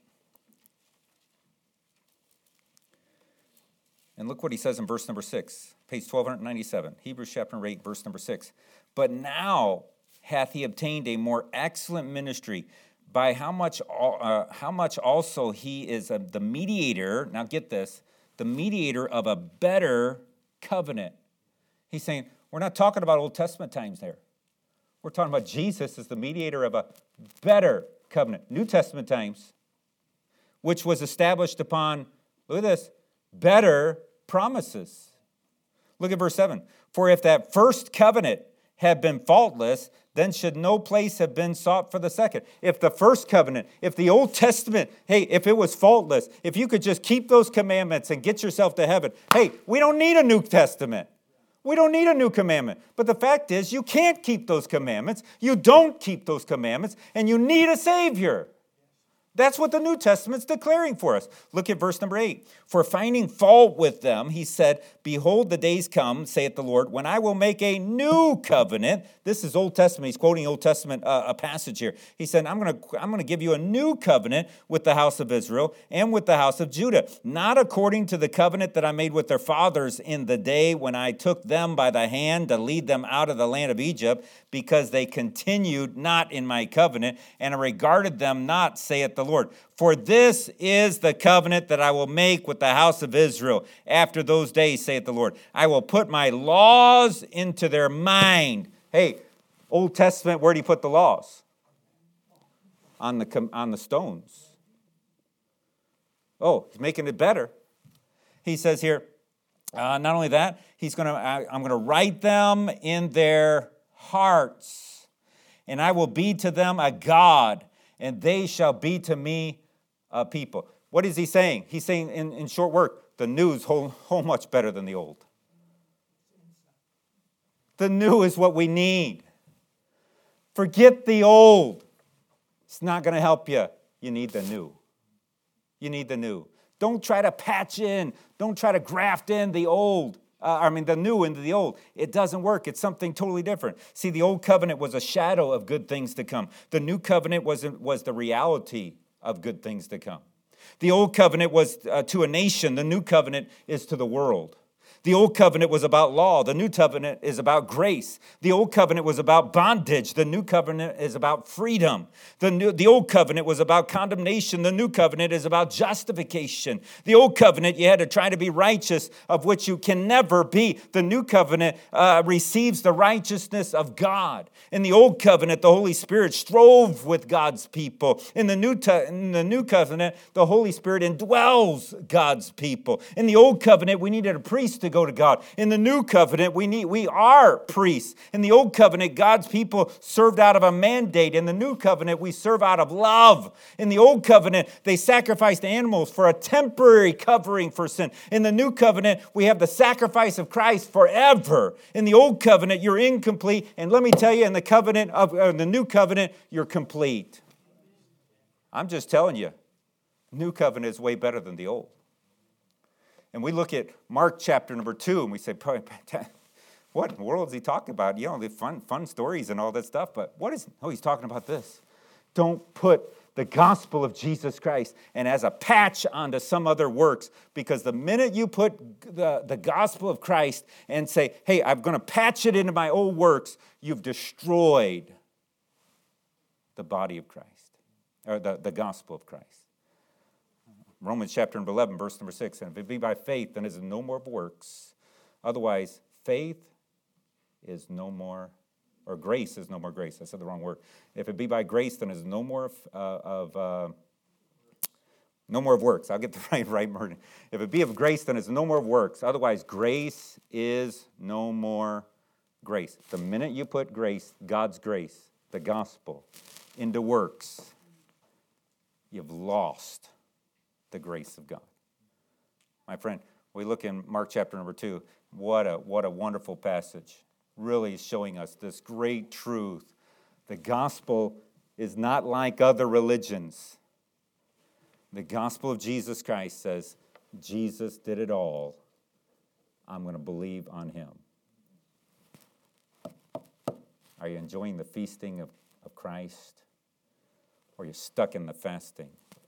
And look what he says in verse number six, page twelve ninety-seven. Hebrews chapter number eight, verse number six. But now hath he obtained a more excellent ministry, by how much, uh, how much also he is a, the mediator, now get this, the mediator of a better covenant. He's saying, we're not talking about Old Testament times there. We're talking about Jesus as the mediator of a better covenant. New Testament times, which was established upon, look at this, better promises. Look at verse seven. For if that first covenant had been faultless, then should no place have been sought for the second. If the first covenant, if the Old Testament, hey, if it was faultless, if you could just keep those commandments and get yourself to heaven, hey, we don't need a New Testament. We don't need a new commandment. But the fact is, you can't keep those commandments. You don't keep those commandments, and you need a Savior. That's what the New Testament's declaring for us. Look at verse number eight. For finding fault with them, he said, behold, the days come, saith the Lord, when I will make a new covenant. This is Old Testament. He's quoting Old Testament uh, a passage here. He said, I'm going to I'm going to give you a new covenant with the house of Israel and with the house of Judah, not according to the covenant that I made with their fathers in the day when I took them by the hand to lead them out of the land of Egypt, because they continued not in my covenant, and I regarded them not, saith the Lord. For this is the covenant that I will make with the house of Israel after those days, saith the Lord. I will put my laws into their mind. Hey, Old Testament, where do you put the laws? On the, on the stones. Oh, he's making it better. He says here, uh, not only that, he's going to, I'm going to write them in their hearts, and I will be to them a God, and they shall be to me a people. What is he saying? He's saying, in, in short work, the new is whole, whole much better than the old. The new is what we need. Forget the old. It's not going to help you. You need the new. You need the new. Don't try to patch in. Don't try to graft in the old. Uh, I mean, the new into the old. It doesn't work. It's something totally different. See, the old covenant was a shadow of good things to come. The new covenant was, was the reality of good things to come. The old covenant was uh, to a nation. The new covenant is to the world. The old covenant was about law. The new covenant is about grace. The old covenant was about bondage. The new covenant is about freedom. The, new, the old covenant was about condemnation. The new covenant is about justification. The old covenant, you had to try to be righteous, of which you can never be. The new covenant uh, receives the righteousness of God. In the old covenant, the Holy Spirit strove with God's people. In the new, te- in the new covenant, the Holy Spirit indwells God's people. In the old covenant, we needed a priest to go to God. In the new covenant, we need we are priests. In the old covenant, God's people served out of a mandate. In the new covenant, we serve out of love. In the old covenant, they sacrificed animals for a temporary covering for sin. In the new covenant, we have the sacrifice of Christ forever. In the old covenant, you're incomplete. And let me tell you, in the covenant of uh, the new covenant, you're complete. I'm just telling you, new covenant is way better than the old. And we look at Mark chapter number two, and we say, what in the world is he talking about? You know, the fun, fun stories and all that stuff, but what is, oh, he's talking about this. Don't put the gospel of Jesus Christ and as a patch onto some other works, because the minute you put the, the gospel of Christ and say, hey, I'm going to patch it into my old works, you've destroyed the body of Christ, or the, the gospel of Christ. Romans chapter number eleven, verse number six, and if it be by faith, then it is no more of works. Otherwise, faith is no more, or grace is no more grace. I said the wrong word. If it be by grace, then it is no more of, uh, of uh, no more of works. I'll get the right, right word. If it be of grace, then it is no more of works. Otherwise, grace is no more grace. The minute you put grace, God's grace, the gospel, into works, you've lost the grace of God. My friend, we look in Mark chapter number two. What a what a wonderful passage. Really showing us this great truth. The gospel is not like other religions. The gospel of Jesus Christ says, Jesus did it all. I'm going to believe on him. Are you enjoying the feasting of, of Christ? Or are you stuck in the fasting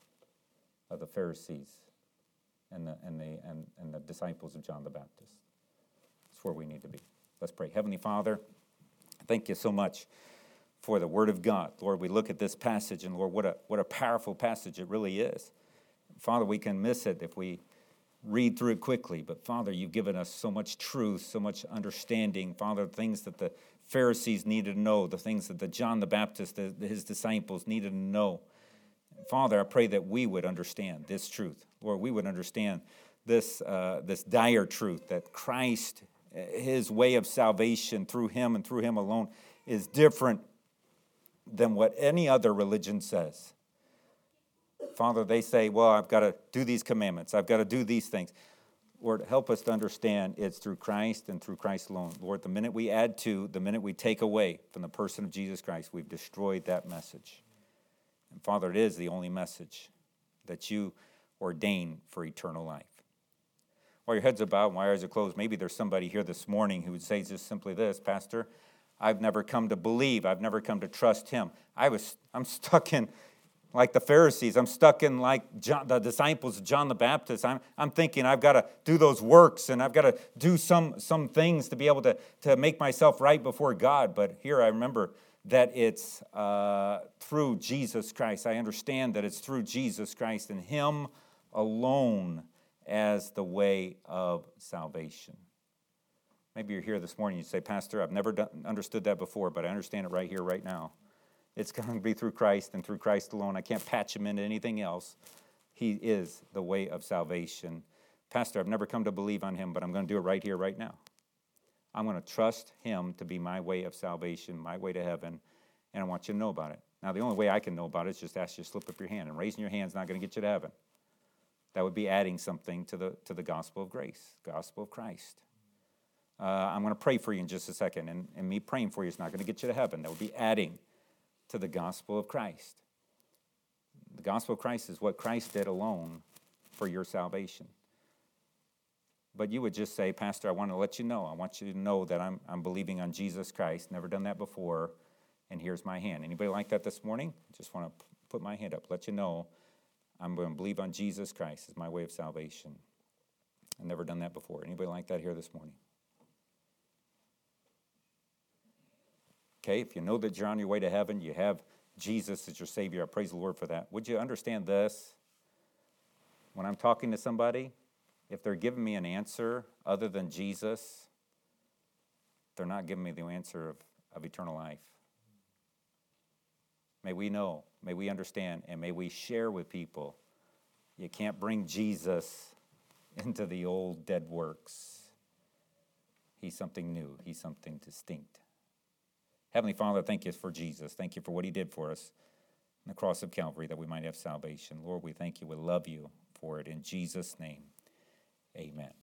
of the Pharisees and the, and, the, and, and the disciples of John the Baptist? That's where we need to be. Let's pray. Heavenly Father, thank you so much for the Word of God. Lord, we look at this passage, and Lord, what a, what a powerful passage it really is. Father, we can miss it if we read through it quickly, but Father, you've given us so much truth, so much understanding. Father, things that the Pharisees needed to know, the things that the John the Baptist, the, his disciples needed to know. Father, I pray that we would understand this truth. Lord, we would understand this, uh, this dire truth that Christ, his way of salvation through him and through him alone is different than what any other religion says. Father, they say, well, I've got to do these commandments. I've got to do these things. Lord, help us to understand it's through Christ and through Christ alone. Lord, the minute we add to, the minute we take away from the person of Jesus Christ, we've destroyed that message. And Father, it is the only message that you ordain for eternal life. While your heads are bowed and while your eyes are closed, maybe there's somebody here this morning who would say just simply this, Pastor, I've never come to believe. I've never come to trust him. I was, I'm stuck in, like the Pharisees. I'm stuck in like John, the disciples of John the Baptist. I'm, I'm thinking I've got to do those works and I've got to do some, some things to be able to, to make myself right before God. But here I remember that it's uh, through Jesus Christ. I understand that it's through Jesus Christ and him alone as the way of salvation. Maybe you're here this morning, you say, Pastor, I've never done, understood that before, but I understand it right here, right now. It's going to be through Christ and through Christ alone. I can't patch him into anything else. He is the way of salvation. Pastor, I've never come to believe on him, but I'm going to do it right here, right now. I'm going to trust him to be my way of salvation, my way to heaven, and I want you to know about it. Now, the only way I can know about it is just ask you to slip up your hand, and raising your hand is not going to get you to heaven. That would be adding something to the, to the gospel of grace, gospel of Christ. Uh, I'm going to pray for you in just a second, and, and me praying for you is not going to get you to heaven. That would be adding to the gospel of Christ. The gospel of Christ is what Christ did alone for your salvation. But you would just say, Pastor, I want to let you know. I want you to know that I'm, I'm believing on Jesus Christ. Never done that before, and here's my hand. Anybody like that this morning? Just want to put my hand up, let you know I'm going to believe on Jesus Christ as my way of salvation. I've never done that before. Anybody like that here this morning? Okay, if you know that you're on your way to heaven, you have Jesus as your Savior, I praise the Lord for that. Would you understand this? When I'm talking to somebody, if they're giving me an answer other than Jesus, they're not giving me the answer of, of eternal life. May we know, may we understand, and may we share with people. You can't bring Jesus into the old dead works. He's something new. He's something distinct. Heavenly Father, thank you for Jesus. Thank you for what he did for us on the cross of Calvary that we might have salvation. Lord, we thank you. We love you for it. In Jesus' name, amen.